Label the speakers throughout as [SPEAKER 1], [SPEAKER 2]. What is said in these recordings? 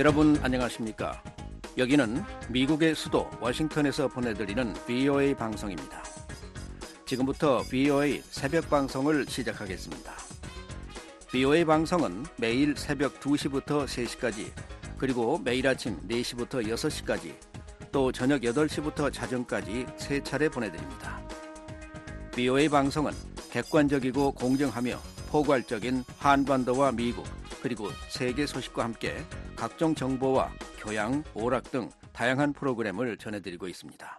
[SPEAKER 1] 여러분 안녕하십니까? 여기는 미국의 수도 워싱턴에서 보내드리는 VOA 방송입니다. 지금부터 VOA 새벽 방송을 시작하겠습니다. VOA 방송은 매일 새벽 2시부터 3시까지, 그리고 매일 아침 4시부터 6시까지, 또 저녁 8시부터 자정까지 3차례 보내드립니다. VOA 방송은 객관적이고 공정하며 포괄적인 한반도와 미국, 그리고 세계 소식과 함께 각종 정보와 교양, 오락 등 다양한 프로그램을 전해드리고 있습니다.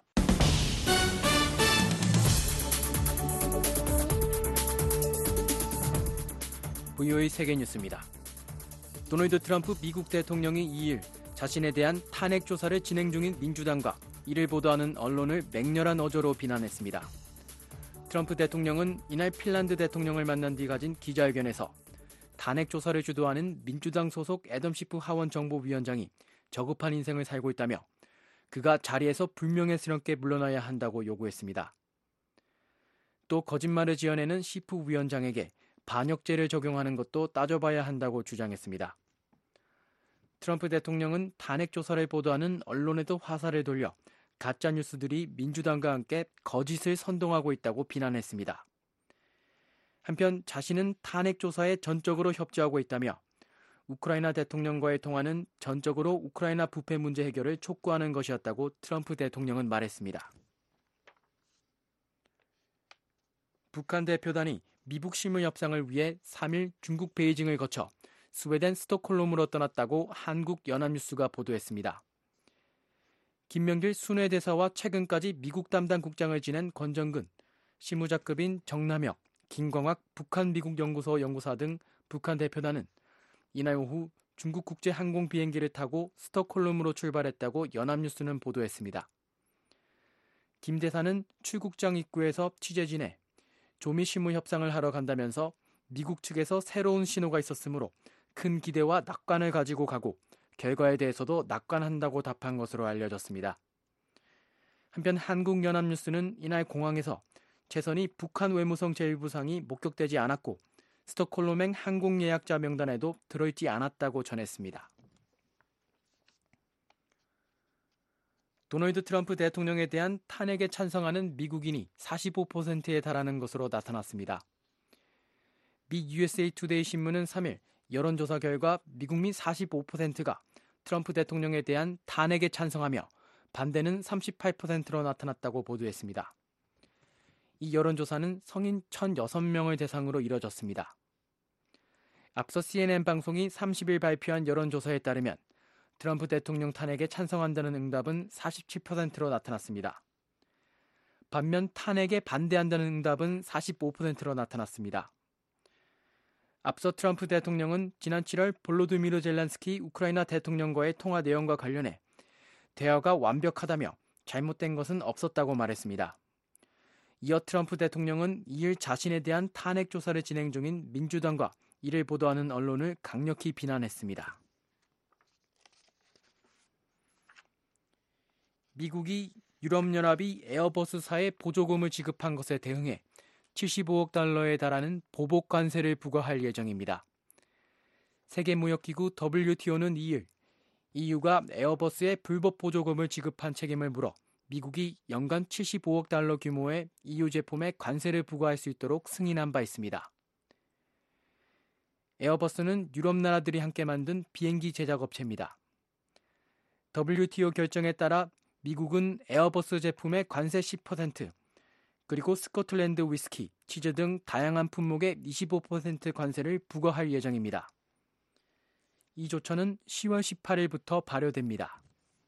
[SPEAKER 2] VOA 세계뉴스입니다. 도널드 트럼프 미국 대통령이 2일 자신에 대한 탄핵 조사를 진행 중인 민주당과 이를 보도하는 언론을 맹렬한 어조로 비난했습니다. 트럼프 대통령은 이날 핀란드 대통령을 만난 뒤 가진 기자회견에서 탄핵 조사를 주도하는 민주당 소속 애덤 시프 하원 정보위원장이 저급한 인생을 살고 있다며 그가 자리에서 불명예스럽게 물러나야 한다고 요구했습니다. 또 거짓말을 지어내는 시프 위원장에게 반역죄를 적용하는 것도 따져봐야 한다고 주장했습니다. 트럼프 대통령은 탄핵 조사를 보도하는 언론에도 화살을 돌려 가짜 뉴스들이 민주당과 함께 거짓을 선동하고 있다고 비난했습니다. 한편 자신은 탄핵 조사에 전적으로 협조하고 있다며 우크라이나 대통령과의 통화는 전적으로 우크라이나 부패 문제 해결을 촉구하는 것이었다고 트럼프 대통령은 말했습니다. 북한 대표단이 미북 실무 협상을 위해 3일 중국 베이징을 거쳐 스웨덴 스톡홀름으로 떠났다고 한국연합뉴스가 보도했습니다. 김명길 순회대사와 최근까지 미국 담당 국장을 지낸 권정근, 실무자급인 정남혁, 김광학 북한미국연구소 연구사 등 북한 대표단은 이날 오후 중국 국제 항공 비행기를 타고 스톡홀름으로 출발했다고 연합뉴스는 보도했습니다. 김 대사는 출국장 입구에서 취재진에 조미 실무 협상을 하러 간다면서 미국 측에서 새로운 신호가 있었으므로 큰 기대와 낙관을 가지고 가고 결과에 대해서도 낙관한다고 답한 것으로 알려졌습니다. 한편 한국연합뉴스는 이날 공항에서 최선희 북한 외무성 제1부상이 목격되지 않았고 스톡홀름행 항공 예약자 명단에도 들어있지 않았다고 전했습니다. 도널드 트럼프 대통령에 대한 탄핵에 찬성하는 미국인이 45%에 달하는 것으로 나타났습니다. 미 USA 투데이 신문은 3일 여론조사 결과 미국민 45%가 트럼프 대통령에 대한 탄핵에 찬성하며 반대는 38%로 나타났다고 보도했습니다. 이 여론조사는 성인 1,006명을 대상으로 이뤄졌습니다. 앞서 CNN 방송이 30일 발표한 여론조사에 따르면 트럼프 대통령 탄핵에 찬성한다는 응답은 47%로 나타났습니다. 반면 탄핵에 반대한다는 응답은 45%로 나타났습니다. 앞서 트럼프 대통령은 지난 7월 볼로디미르 젤란스키 우크라이나 대통령과의 통화 내용과 관련해 대화가 완벽하다며 잘못된 것은 없었다고 말했습니다. 이어 트럼프 대통령은 2일 자신에 대한 탄핵 조사를 진행 중인 민주당과 이를 보도하는 언론을 강력히 비난했습니다. 미국이 유럽연합이 에어버스사에 보조금을 지급한 것에 대응해 75억 달러에 달하는 보복 관세를 부과할 예정입니다. 세계무역기구 WTO는 2일 EU가 에어버스에 불법 보조금을 지급한 책임을 물어 미국이 연간 75억 달러 규모의 EU 제품에 관세를 부과할 수 있도록 승인한 바 있습니다. 에어버스는 유럽 나라들이 함께 만든 비행기 제작업체입니다. WTO 결정에 따라 미국은 에어버스 제품의 관세 10%, 그리고 스코틀랜드 위스키, 치즈 등 다양한 품목에 25% 관세를 부과할 예정입니다. 이 조처는 10월 18일부터 발효됩니다.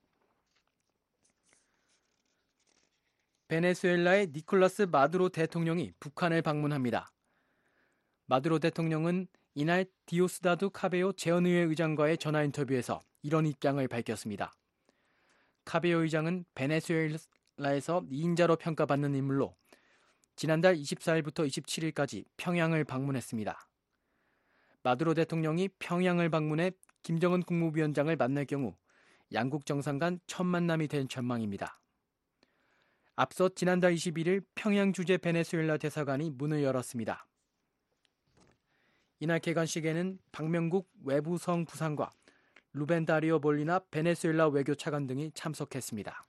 [SPEAKER 2] 베네수엘라의 니콜라스 마두로 대통령이 북한을 방문합니다. 마두로 대통령은 이날 디오스다두 카베요 재헌의회 의장과의 전화 인터뷰에서 이런 입장을 밝혔습니다. 카베요 의장은 베네수엘라에서 2인자로 평가받는 인물로 지난달 24일부터 27일까지 평양을 방문했습니다. 마두로 대통령이 평양을 방문해 김정은 국무위원장을 만날 경우 양국 정상 간 첫 만남이 될 전망입니다. 앞서 지난달 21일 평양 주재 베네수엘라 대사관이 문을 열었습니다. 이날 개관식에는 박명국 외부성 부상과 루벤 다리오 볼리나 베네수엘라 외교차관 등이 참석했습니다.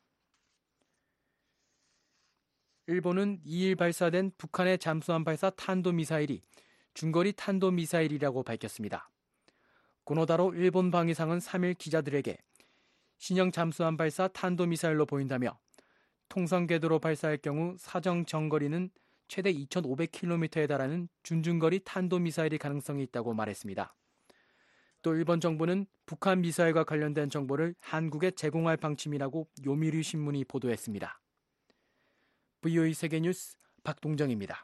[SPEAKER 2] 일본은 2일 발사된 북한의 잠수함 발사 탄도미사일이 중거리 탄도미사일이라고 밝혔습니다. 고노다로 일본 방위상은 3일 기자들에게 신형 잠수함 발사 탄도미사일로 보인다며 통상 궤도로 발사할 경우 사정 정거리는 최대 2,500km에 달하는 준중거리 탄도미사일일 가능성이 있다고 말했습니다. 또 일본 정부는 북한 미사일과 관련된 정보를 한국에 제공할 방침이라고 요미우리 신문이 보도했습니다. VOA 세계뉴스 박동정입니다.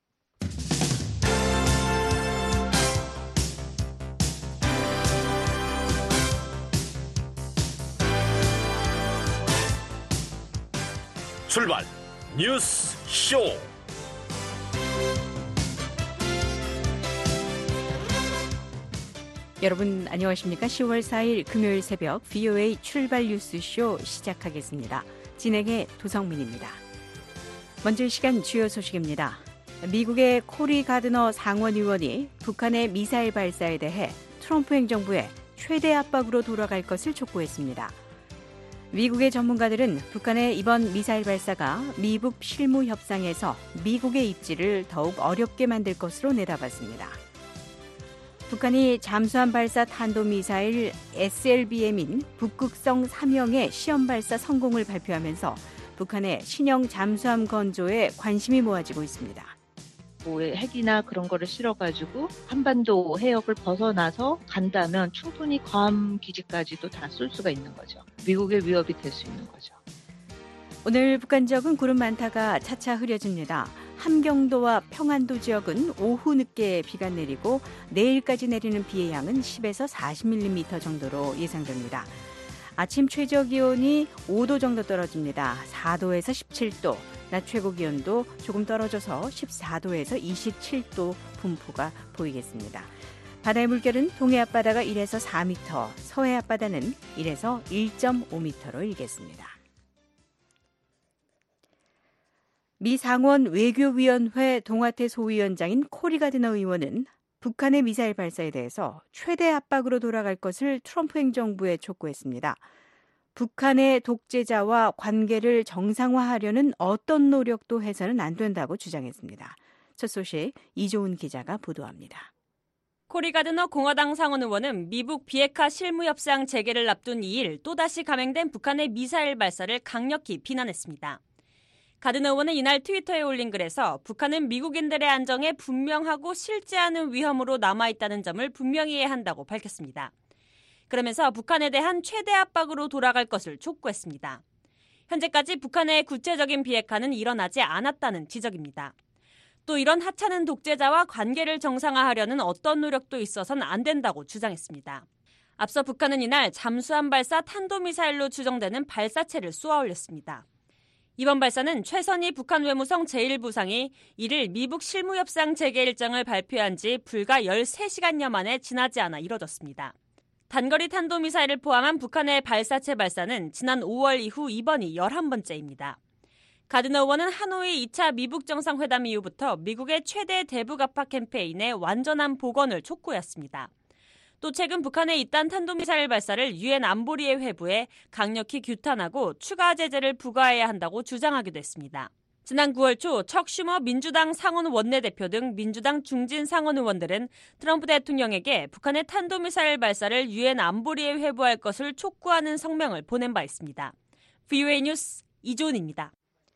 [SPEAKER 3] 출발 뉴스 쇼.
[SPEAKER 4] 여러분 안녕하십니까? 10월 4일 금요일 새벽 VOA 출발 뉴스 쇼 시작하겠습니다. 진행의 도성민입니다. 먼저 이 시간 주요 소식입니다. 미국의 코리 가드너 상원의원이 북한의 미사일 발사에 대해 트럼프 행정부에 최대 압박으로 돌아갈 것을 촉구했습니다. 미국의 전문가들은 북한의 이번 미사일 발사가 미북 실무 협상에서 미국의 입지를 더욱 어렵게 만들 것으로 내다봤습니다. 북한이 잠수함 발사 탄도미사일 SLBM인 북극성 3형의 시험 발사 성공을 발표하면서 북한의 신형 잠수함 건조에 관심이 모아지고 있습니다.
[SPEAKER 5] 핵이나 그런 거를 실어가지고 한반도 해역을 벗어나서 간다면 충분히 괌 기지까지도 다 쏠 수가 있는 거죠. 미국의 위협이 될 수 있는 거죠.
[SPEAKER 4] 오늘 북한 지역은 구름 많다가 차차 흐려집니다. 함경도와 평안도 지역은 오후 늦게 비가 내리고 내일까지 내리는 비의 양은 10에서 40mm 정도로 예상됩니다. 아침 최저 기온이 5도 정도 떨어집니다. 4도에서 17도, 낮 최고 기온도 조금 떨어져서 14도에서 27도 분포가 보이겠습니다. 바다의 물결은 동해 앞바다가 1에서 4m, 서해 앞바다는 1에서 1.5m로 일겠습니다. 미 상원 외교위원회 동아태 소위원장인 코리 가드너 의원은 북한의 미사일 발사에 대해서 최대 압박으로 돌아갈 것을 트럼프 행정부에 촉구했습니다. 북한의 독재자와 관계를 정상화하려는 어떤 노력도 해서는 안 된다고 주장했습니다. 첫 소식 이조은 기자가 보도합니다.
[SPEAKER 6] 코리 가드너 공화당 상원 의원은 미북 비핵화 실무협상 재개를 앞둔 2일 또다시 감행된 북한의 미사일 발사를 강력히 비난했습니다. 가드너 의원은 이날 트위터에 올린 글에서 북한은 미국인들의 안정에 분명하고 실제 않은 위험으로 남아있다는 점을 분명히 해야 한다고 밝혔습니다. 그러면서 북한에 대한 최대 압박으로 돌아갈 것을 촉구했습니다. 현재까지 북한의 구체적인 비핵화는 일어나지 않았다는 지적입니다. 또 이런 하찮은 독재자와 관계를 정상화하려는 어떤 노력도 있어서는 안 된다고 주장했습니다. 앞서 북한은 이날 잠수함 발사 탄도미사일로 추정되는 발사체를 쏘아 올렸습니다. 이번 발사는 최선희 북한 외무성 제1부상이 이를 미북 실무협상 재개 일정을 발표한 지 불과 13시간여 만에 지나지 않아 이뤄졌습니다. 단거리 탄도미사일을 포함한 북한의 발사체 발사는 지난 5월 이후 이번이 11번째입니다. 가드너 의원은 하노이 2차 미북 정상회담 이후부터 미국의 최대 대북 압박 캠페인의 완전한 복원을 촉구했습니다. 또 최근 북한의 이딴 탄도미사일 발사를 유엔 안보리에 회부해 강력히 규탄하고 추가 제재를 부과해야 한다고 주장하기도 했습니다. 지난 9월 초 척 슈머 민주당 상원 원내대표 등 민주당 중진 상원 의원들은 트럼프 대통령에게 북한의 탄도미사일 발사를 유엔 안보리에 회부할 것을 촉구하는 성명을 보낸 바 있습니다. VOA 뉴스 이조은입니다.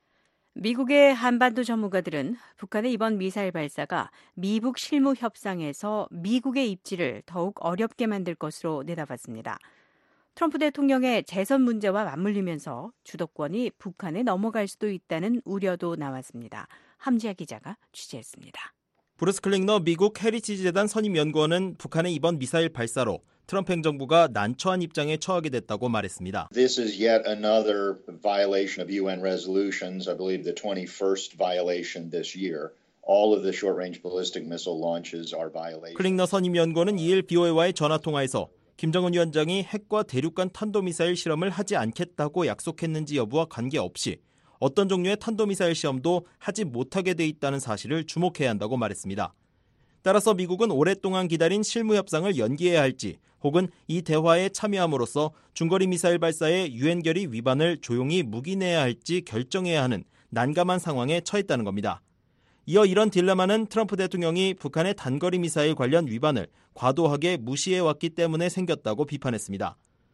[SPEAKER 4] 미국의 한반도 전문가들은 북한의 이번 미사일 발사가 미북 실무 협상에서 미국의 입지를 더욱 어렵게 만들 것으로 내다봤습니다. 트럼프 대통령의 재선 문제와 맞물리면서 주도권이 북한에 넘어갈 수도 있다는 우려도 나왔습니다. 함지아 기자가 취재했습니다.
[SPEAKER 7] 브루스 클링너 미국 헤리티지 재단 선임 연구원은 북한의 이번 미사일 발사로 트럼프 행정부가 난처한 입장에 처하게 됐다고 말했습니다.
[SPEAKER 8] This is yet another violation of UN resolutions. I believe the 21st violation this year. All of the short-range ballistic missile launches are violations.
[SPEAKER 7] 클링너 선임 연구원은 2일 BOA와의 전화통화에서 김정은 위원장이 핵과 대륙간 탄도미사일 실험을 하지 않겠다고 약속했는지 여부와 관계없이 어떤 종류의 탄도미사일 시험도 하지 못하게 돼 있다는 사실을 주목해야 한다고 말했습니다. 따라서 미국은 오랫동안 기다린 실무 협상을 연기해야 할지 혹은 이 대화에 참여함으로써 중거리 미사일 발사의 유엔 결의 위반을 조용히 묵인해야 할지 결정해야 하는 난감한 상황에 처했다는 겁니다. 이어 이런 딜레마는 트럼프 대통령이 북한의 단거리 미사일 관련 위반을 과도하게 무시해왔기 때문에 생겼다고 비판했습니다.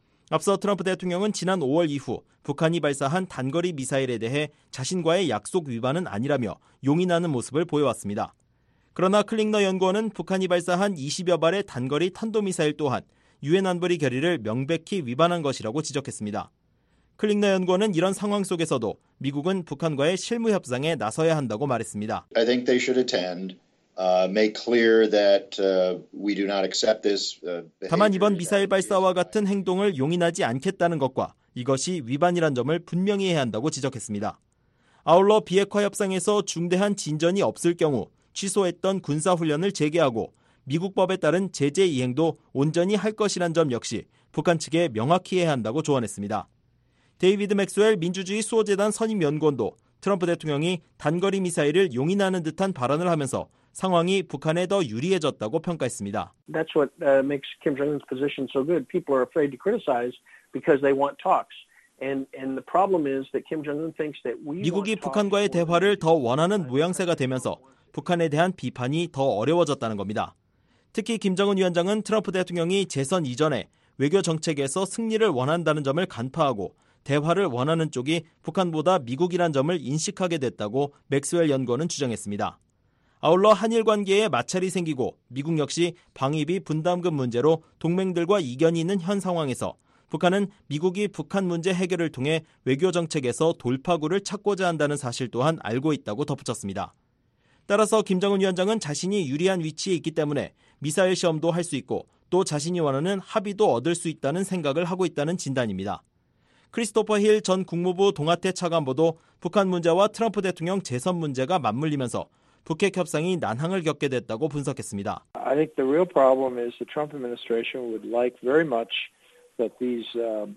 [SPEAKER 7] 앞서 트럼프 대통령은 지난 5월 이후 북한이 발사한 단거리 미사일에 대해 자신과의 약속 위반은 아니라며 용인하는 모습을 보여왔습니다. 그러나 클링너 연구원은 북한이 발사한 20여 발의 단거리 탄도미사일 또한 유엔 안보리 결의를 명백히 위반한 것이라고 지적했습니다. 클링너 연구원은 이런 상황 속에서도 미국은 북한과의 실무 협상에 나서야 한다고 말했습니다.
[SPEAKER 8] I think they should attend, make clear that we do not accept this.
[SPEAKER 7] 다만 이번 미사일 발사와 같은 행동을 용인하지 않겠다는 것과 이것이 위반이란 점을 분명히 해야 한다고 지적했습니다. 아울러 비핵화 협상에서 중대한 진전이 없을 경우 취소했던 군사훈련을 재개하고 미국 법에 따른 제재 이행도 온전히 할 것이란 점 역시 북한 측에 명확히 해야 한다고 조언했습니다. 데이비드 맥스웰 민주주의 수호재단 선임연구원도 트럼프 대통령이 단거리 미사일을 용인하는 듯한 발언을 하면서 상황이 북한에 더 유리해졌다고 평가했습니다.
[SPEAKER 9] That's what makes Kim Jong-un's position so good. People are afraid to criticize because they want talks. And the problem is that Kim Jong-un thinks that we
[SPEAKER 7] 미국이 북한과의 대화를 더 원하는 모양새가 되면서 북한에 대한 비판이 더 어려워졌다는 겁니다. 특히 김정은 위원장은 트럼프 대통령이 재선 이전에 외교 정책에서 승리를 원한다는 점을 간파하고 대화를 원하는 쪽이 북한보다 미국이란 점을 인식하게 됐다고 맥스웰 연구원은 주장했습니다. 아울러 한일 관계에 마찰이 생기고 미국 역시 방위비 분담금 문제로 동맹들과 이견이 있는 현 상황에서 북한은 미국이 북한 문제 해결을 통해 외교 정책에서 돌파구를 찾고자 한다는 사실 또한 알고 있다고 덧붙였습니다. 따라서 김정은 위원장은 자신이 유리한 위치에 있기 때문에 미사일 시험도 할 수 있고 또 자신이 원하는 합의도 얻을 수 있다는 생각을 하고 있다는 진단입니다. 크리스토퍼 힐 전 국무부 동아태 차관보도 북한 문제와 트럼프 대통령 재선 문제가 맞물리면서 북핵 협상이 난항을 겪게 됐다고 분석했습니다.
[SPEAKER 9] I think the real problem is the Trump administration would like very much that this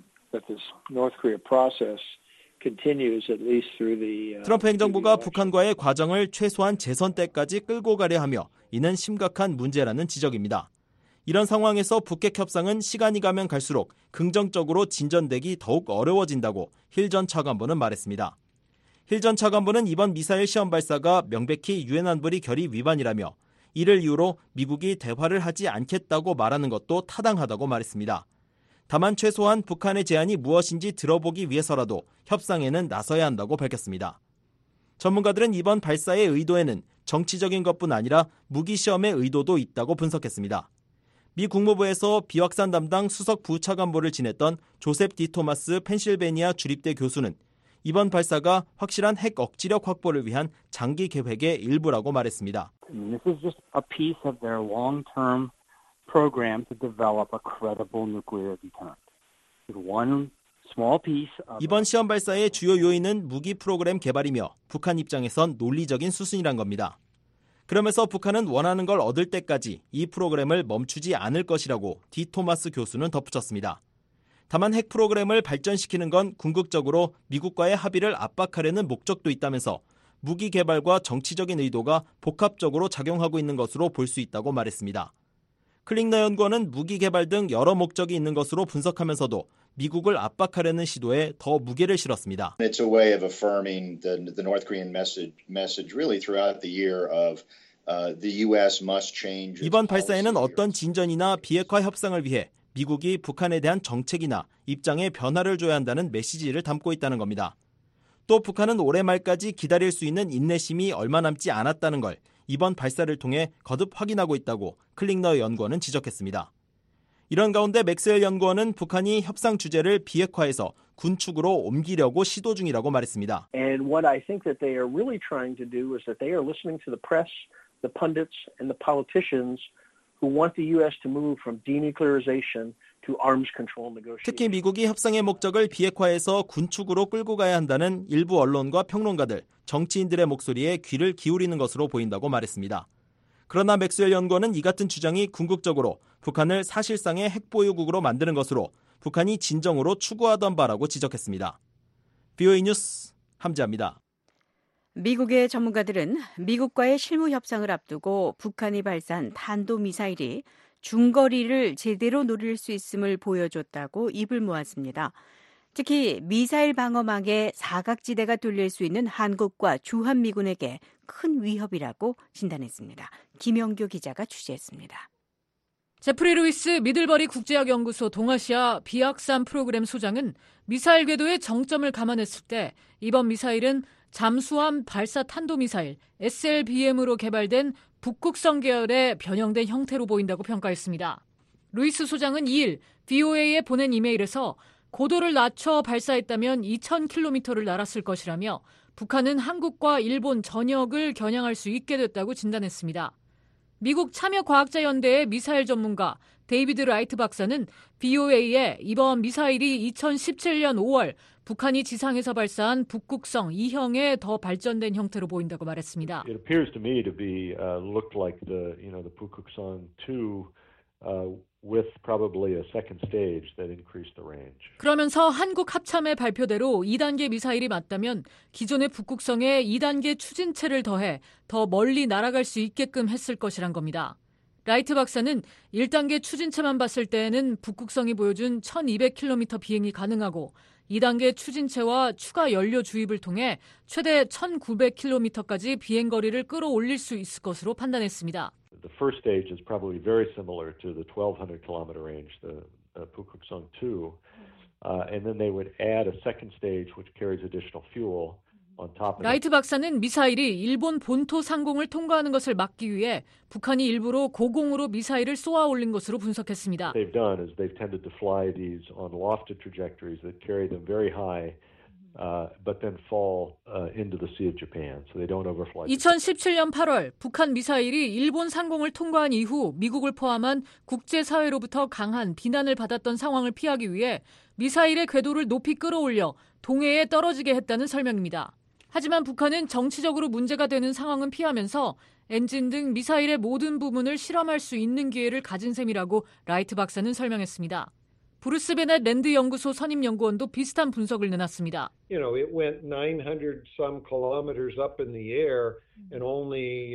[SPEAKER 9] North Korea process continues at least through the.
[SPEAKER 7] 트럼프 행정부가 북한과의 과정을 최소한 재선 때까지 끌고 가려 하며 이는 심각한 문제라는 지적입니다. 이런 상황에서 북핵 협상은 시간이 가면 갈수록 긍정적으로 진전되기 더욱 어려워진다고 힐 전 차관보는 말했습니다. 힐 전 차관보는 이번 미사일 시험 발사가 명백히 유엔 안보리 결의 위반이라며 이를 이유로 미국이 대화를 하지 않겠다고 말하는 것도 타당하다고 말했습니다. 다만 최소한 북한의 제안이 무엇인지 들어보기 위해서라도 협상에는 나서야 한다고 밝혔습니다. 전문가들은 이번 발사의 의도에는 정치적인 것뿐 아니라 무기 시험의 의도도 있다고 분석했습니다. 미 국무부에서 비확산 담당 수석 부차관보를 지냈던 조셉 디 토마스 펜실베니아 주립대 교수는 이번 발사가 확실한 핵 억지력 확보를 위한 장기 계획의 일부라고 말했습니다.
[SPEAKER 10] This is just a piece of their long-term program to develop a credible nuclear deterrent. One small piece of
[SPEAKER 7] 이번 시험 발사의 주요 요인은 무기 프로그램 개발이며 북한 입장에선 논리적인 수순이란 겁니다. 그러면서 북한은 원하는 걸 얻을 때까지 이 프로그램을 멈추지 않을 것이라고 디 토마스 교수는 덧붙였습니다. 다만 핵 프로그램을 발전시키는 건 궁극적으로 미국과의 합의를 압박하려는 목적도 있다면서 무기 개발과 정치적인 의도가 복합적으로 작용하고 있는 것으로 볼 수 있다고 말했습니다. 클링너 연구원은 무기 개발 등 여러 목적이 있는 것으로 분석하면서도 미국을 압박하려는 시도에 더 무게를 실었습니다.
[SPEAKER 8] It's a way of affirming the North Korean message really throughout the year of the U.S. must change.
[SPEAKER 7] 이번 발사에는 어떤 진전이나 비핵화 협상을 위해 미국이 북한에 대한 정책이나 입장에 변화를 줘야 한다는 메시지를 담고 있다는 겁니다. 또 북한은 올해 말까지 기다릴 수 있는 인내심이 얼마 남지 않았다는 걸 이번 발사를 통해 거듭 확인하고 있다고 클링너 연구원은 지적했습니다. 이런 가운데 맥스웰 연구원은 북한이 협상 주제를 비핵화해서 군축으로 옮기려고 시도 중이라고 말했습니다.
[SPEAKER 9] And what I think that they are really trying to do is that they are listening to the press, the pundits, and the politicians who want the U.S. to move from denuclearization to arms control negotiations.
[SPEAKER 7] 특히 미국이 협상의 목적을 비핵화해서 군축으로 끌고 가야 한다는 일부 언론과 평론가들, 정치인들의 목소리에 귀를 기울이는 것으로 보인다고 말했습니다. 그러나 맥스웰 연구원은 이 같은 주장이 궁극적으로 북한을 사실상의 핵보유국으로 만드는 것으로 북한이 진정으로 추구하던 바라고 지적했습니다. VOA 뉴스 함지아입니다.
[SPEAKER 4] 미국의 전문가들은 미국과의 실무 협상을 앞두고 북한이 발사한 탄도미사일이 중거리를 제대로 노릴 수 있음을 보여줬다고 입을 모았습니다. 특히 미사일 방어막에 사각지대가 뚫릴 수 있는 한국과 주한미군에게 큰 위협이라고 진단했습니다. 김영교 기자가 취재했습니다.
[SPEAKER 11] 제프리 루이스 미들버리 국제학연구소 동아시아 비확산 프로그램 소장은 미사일 궤도의 정점을 감안했을 때 이번 미사일은 잠수함 발사 탄도미사일 SLBM으로 개발된 북극성 계열의 변형된 형태로 보인다고 평가했습니다. 루이스 소장은 2일 VOA에 보낸 이메일에서 고도를 낮춰 발사했다면 2,000km를 날았을 것이라며 북한은 한국과 일본 전역을 겨냥할 수 있게 됐다고 진단했습니다. 미국 참여과학자연대의 미사일 전문가 데이비드 라이트 박사는 VOA에 이번 미사일이 2017년 5월 북한이 지상에서 발사한 북극성 2형의 더 발전된 형태로 보인다고 말했습니다.
[SPEAKER 12] It appears to me to be looked like the 북극성 2 with probably a second stage that increased the range. 그러면서 한국 합참의 발표대로 2단계 미사일이 맞다면 기존의 북극성에 2단계 추진체를 더해 더 멀리 날아갈 수 있게끔 했을 것이란 겁니다. 라이트 박사는 1단계 추진체만 봤을 때에는 북극성이 보여준 1200km 비행이 가능하고 2단계 추진체와 추가 연료 주입을 통해 최대 1900km까지 비행거리를 끌어올릴 수 있을 것으로 판단했습니다. The first stage is probably very similar to the 1200 kilometer range, the Pukuksong 2. And then they would add a second stage which carries additional fuel on top of it.
[SPEAKER 11] 라이트 박사는 미사일이 일본 본토 상공을 통과하는 것을 막기 위해 북한이 일부러 고공으로 미사일을 쏘아 올린 것으로 분석했습니다.
[SPEAKER 12] What they've done is they've tended to fly these on lofted trajectories that carry them very high. But then fall into the Sea of Japan, so they don't overfly.
[SPEAKER 11] 2017년 8월 북한 미사일이 일본 상공을 통과한 이후 미국을 포함한 국제사회로부터 강한 비난을 받았던 상황을 피하기 위해 미사일의 궤도를 높이 끌어올려 동해에 떨어지게 했다는 설명입니다. 하지만 북한은 정치적으로 문제가 되는 상황은 피하면서 엔진 등 미사일의 모든 부분을 실험할 수 있는 기회를 가진 셈이라고 라이트 박사는 설명했습니다. 브루스 베넷 랜드 연구소 선임 연구원도 비슷한 분석을 내놨습니다.
[SPEAKER 13] You know, it went 900 some kilometers up in the air and only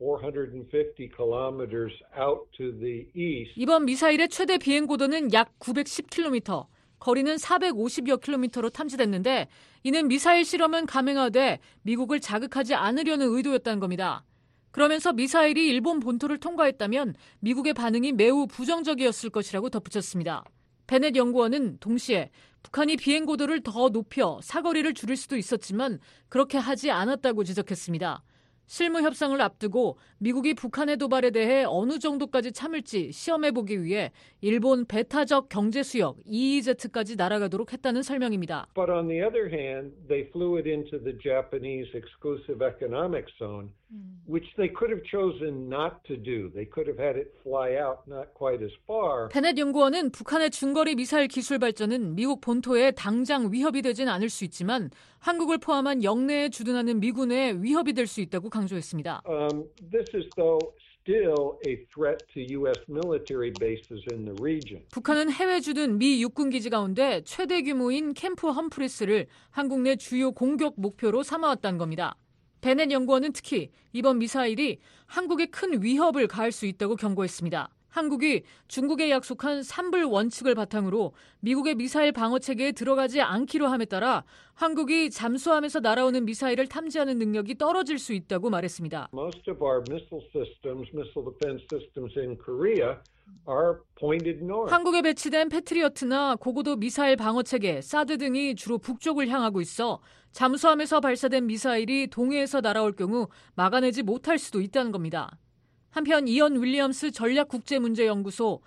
[SPEAKER 13] 450 kilometers out to the east.
[SPEAKER 11] 이번 미사일의 최대 비행 고도는 약 910km, 거리는 450여 킬로미터로 탐지됐는데 이는 미사일 실험은 감행하되 미국을 자극하지 않으려는 의도였다는 겁니다. 그러면서 미사일이 일본 본토를 통과했다면 미국의 반응이 매우 부정적이었을 것이라고 덧붙였습니다. 베넷 연구원은 동시에 북한이 비행 고도를 더 높여 사거리를 줄일 수도 있었지만 그렇게 하지 않았다고 지적했습니다. 실무 협상을 앞두고 미국이 북한의 도발에 대해 어느 정도까지 참을지 시험해보기 위해 일본 배타적 경제수역 EEZ까지 날아가도록 했다는 설명입니다.
[SPEAKER 13] But on the other hand, they flew it into the Japanese exclusive economic zone, which they could have chosen not to do. They could have had it fly out not quite as far.
[SPEAKER 11] 베넷 연구원은 북한의 중거리 미사일 기술 발전은 미국 본토에 당장 위협이 되진 않을 수 있지만 한국을 포함한 영내에 주둔하는 미군에 위협이 될 수 있다고 강조했습니다.
[SPEAKER 13] This is though still a threat to U.S. military bases in the region.
[SPEAKER 11] 북한은 해외 주둔 미 육군 기지 가운데 최대 규모인 캠프 험프리스를 한국 내 주요 공격 목표로 삼아왔다는 겁니다. 베넷 연구원은 특히 이번 미사일이 한국에 큰 위협을 가할 수 있다고 경고했습니다. 한국이 중국에 약속한 3불 원칙을 바탕으로 미국의 미사일 방어 체계에 들어가지 않기로 함에 따라 한국이 잠수함에서 날아오는 미사일을 탐지하는 능력이 떨어질 수 있다고 말했습니다.
[SPEAKER 13] Most of our missile systems, missile defense systems in Korea are pointed north.
[SPEAKER 11] 한국에 배치된 패트리어트나 고고도 미사일 방어 체계, 사드 등이 주로 북쪽을 향하고 있어 잠수함에서 발사된 미사일이 동해에서 날아올 경우 막아내지 못할 수도 있다는 겁니다. 한편 이언 윌리엄스 전략국제문제연구소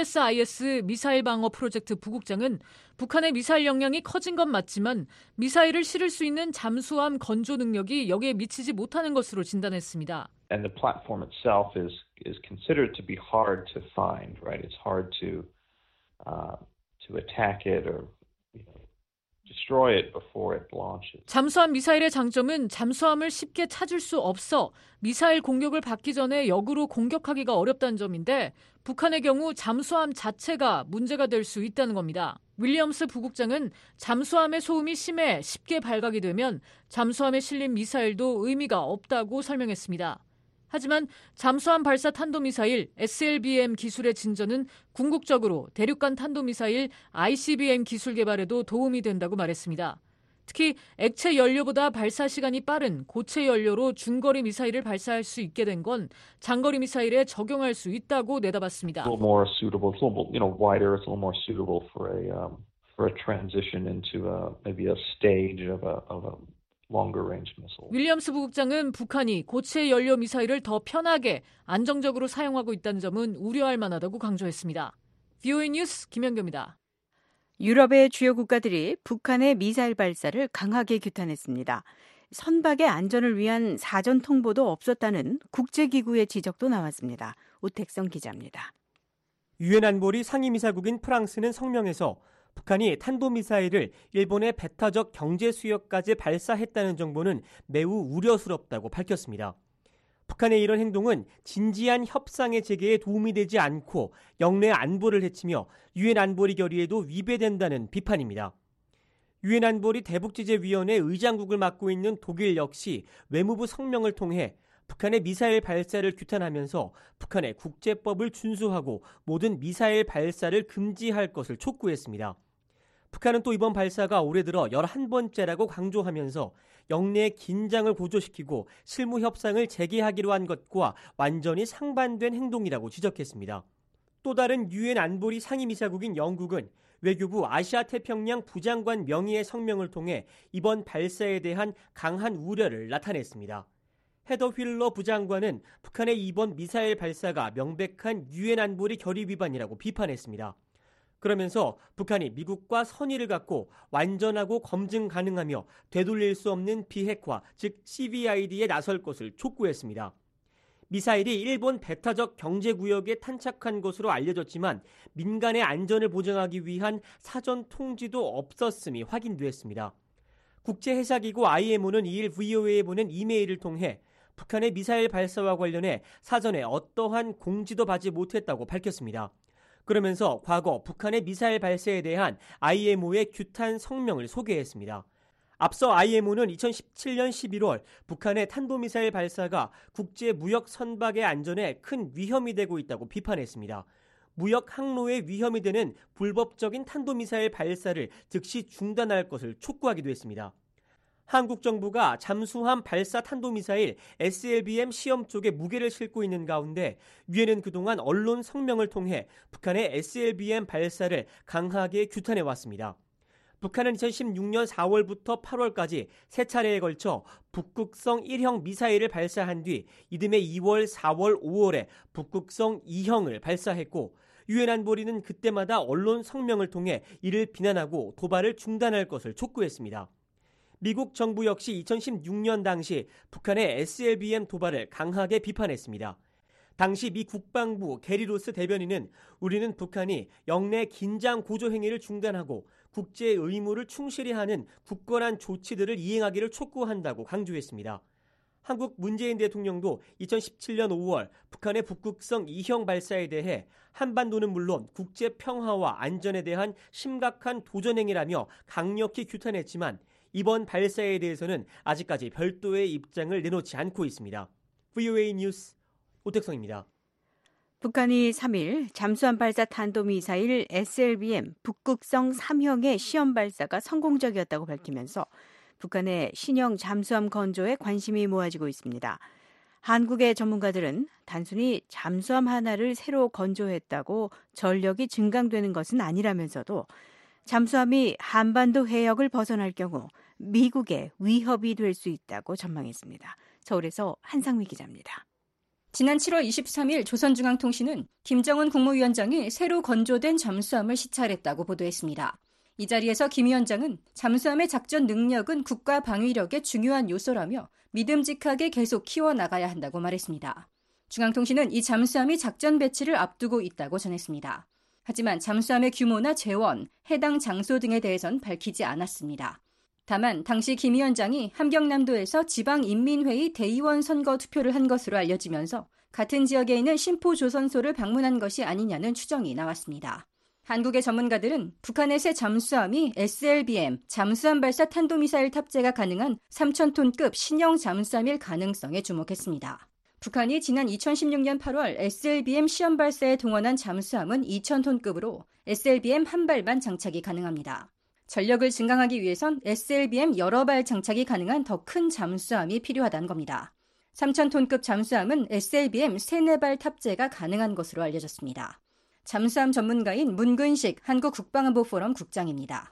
[SPEAKER 11] CSIS 미사일 방어 프로젝트 부국장은 북한의 미사일 역량이 커진 건 맞지만 미사일을 실을 수 있는 잠수함 건조 능력이 여기에 미치지 못하는 것으로 진단했습니다.
[SPEAKER 14] And the platform itself is considered to be hard to find, right? It's hard to attack it or destroy it before it launches.
[SPEAKER 11] 잠수함 미사일의 장점은 잠수함을 쉽게 찾을 수 없어 미사일 공격을 받기 전에 역으로 공격하기가 어렵다는 점인데 북한의 경우 잠수함 자체가 문제가 될 수 있다는 겁니다. 윌리엄스 부국장은 잠수함의 소음이 심해 쉽게 발각이 되면 잠수함에 실린 미사일도 의미가 없다고 설명했습니다. 하지만 잠수함 발사 탄도미사일 SLBM 기술의 진전은 궁극적으로 대륙간 탄도미사일 ICBM 기술 개발에도 도움이 된다고 말했습니다. 특히 액체 연료보다 발사 시간이 빠른 고체 연료로 중거리 미사일을 발사할 수 있게 된 건 장거리 미사일에 적용할 수 있다고 내다봤습니다.
[SPEAKER 14] A little more suitable, it's a little, wider. It's a little more suitable for a transition into maybe a stage of a longer range missile.
[SPEAKER 11] 윌리엄스 부국장은 북한이 고체 연료 미사일을 더 편하게 안정적으로 사용하고 있다는 점은 우려할 만하다고 강조했습니다. VOA 뉴스 김현경입니다.
[SPEAKER 4] 유럽의 주요 국가들이 북한의 미사일 발사를 강하게 규탄했습니다. 선박의 안전을 위한 사전 통보도 없었다는 국제기구의 지적도 나왔습니다. 오택성 기자입니다.
[SPEAKER 15] 유엔 안보리 상임이사국인 프랑스는 성명에서 북한이 탄도미사일을 일본의 배타적 경제 수역까지 발사했다는 정보는 매우 우려스럽다고 밝혔습니다. 북한의 이런 행동은 진지한 협상의 재개에 도움이 되지 않고 영내 안보를 해치며 유엔 안보리 결의에도 위배된다는 비판입니다. 유엔 안보리 대북제재위원회 의장국을 맡고 있는 독일 역시 외무부 성명을 통해 북한의 미사일 발사를 규탄하면서 북한의 국제법을 준수하고 모든 미사일 발사를 금지할 것을 촉구했습니다. 북한은 또 이번 발사가 올해 들어 11번째라고 강조하면서 영내의 긴장을 고조시키고 실무 협상을 재개하기로 한 것과 완전히 상반된 행동이라고 지적했습니다. 또 다른 유엔 안보리 상임이사국인 영국은 외교부 아시아태평양 부장관 명의의 성명을 통해 이번 발사에 대한 강한 우려를 나타냈습니다. 헤더 휠러 부장관은 북한의 이번 미사일 발사가 명백한 유엔 안보리 결의 위반이라고 비판했습니다. 그러면서 북한이 미국과 선의를 갖고 완전하고 검증 가능하며 되돌릴 수 없는 비핵화, 즉 CVID에 나설 것을 촉구했습니다. 미사일이 일본 배타적 경제구역에 탄착한 것으로 알려졌지만 민간의 안전을 보장하기 위한 사전 통지도 없었음이 확인됐습니다. 국제해사기구 IMO는 2일 VOA에 보낸 이메일을 통해 북한의 미사일 발사와 관련해 사전에 어떠한 공지도 받지 못했다고 밝혔습니다. 그러면서 과거 북한의 미사일 발사에 대한 IMO의 규탄 성명을 소개했습니다. 앞서 IMO는 2017년 11월 북한의 탄도미사일 발사가 국제 무역 선박의 안전에 큰 위험이 되고 있다고 비판했습니다. 무역 항로에 위험이 되는 불법적인 탄도미사일 발사를 즉시 중단할 것을 촉구하기도 했습니다. 한국 정부가 잠수함 발사 탄도미사일 SLBM 시험 쪽에 무게를 싣고 있는 가운데 유엔은 그동안 언론 성명을 통해 북한의 SLBM 발사를 강하게 규탄해왔습니다. 북한은 2016년 4월부터 8월까지 세 차례에 걸쳐 북극성 1형 미사일을 발사한 뒤 이듬해 2월, 4월, 5월에 북극성 2형을 발사했고 유엔 안보리는 그때마다 언론 성명을 통해 이를 비난하고 도발을 중단할 것을 촉구했습니다. 미국 정부 역시 2016년 당시 북한의 SLBM 도발을 강하게 비판했습니다. 당시 미 국방부 게리 로스 대변인은 우리는 북한이 영내 긴장 고조 행위를 중단하고 국제 의무를 충실히 하는 굳건한 조치들을 이행하기를 촉구한다고 강조했습니다. 한국 문재인 대통령도 2017년 5월 북한의 북극성 2형 발사에 대해 한반도는 물론 국제 평화와 안전에 대한 심각한 도전 행위라며 강력히 규탄했지만 이번 발사에 대해서는 아직까지 별도의 입장을 내놓지 않고 있습니다. VOA 뉴스 오택성입니다.
[SPEAKER 4] 북한이 3일 잠수함 발사 탄도미사일 SLBM 북극성 3형의 시험 발사가 성공적이었다고 밝히면서 북한의 신형 잠수함 건조에 관심이 모아지고 있습니다. 한국의 전문가들은 단순히 잠수함 하나를 새로 건조했다고 전력이 증강되는 것은 아니라면서도 잠수함이 한반도 해역을 벗어날 경우 미국의 위협이 될 수 있다고 전망했습니다. 서울에서 한상미 기자입니다.
[SPEAKER 16] 지난 7월 23일 조선중앙통신은 김정은 국무위원장이 새로 건조된 잠수함을 시찰했다고 보도했습니다. 이 자리에서 김 위원장은 잠수함의 작전 능력은 국가 방위력의 중요한 요소라며 믿음직하게 계속 키워나가야 한다고 말했습니다. 중앙통신은 이 잠수함이 작전 배치를 앞두고 있다고 전했습니다. 하지만 잠수함의 규모나 재원, 해당 장소 등에 대해선 밝히지 않았습니다. 다만 당시 김 위원장이 함경남도에서 지방인민회의 대의원 선거 투표를 한 것으로 알려지면서 같은 지역에 있는 심포조선소를 방문한 것이 아니냐는 추정이 나왔습니다. 한국의 전문가들은 북한의 새 잠수함이 SLBM, 잠수함 발사 탄도미사일 탑재가 가능한 3,000톤급 신형 잠수함일 가능성에 주목했습니다. 북한이 지난 2016년 8월 SLBM 시험 발사에 동원한 잠수함은 2,000톤급으로 SLBM 한 발만 장착이 가능합니다. 전력을 증강하기 위해선 SLBM 여러 발 장착이 가능한 더 큰 잠수함이 필요하다는 겁니다. 3,000톤급 잠수함은 SLBM 3-4발 탑재가 가능한 것으로 알려졌습니다. 잠수함 전문가인 문근식 한국국방안보포럼 국장입니다.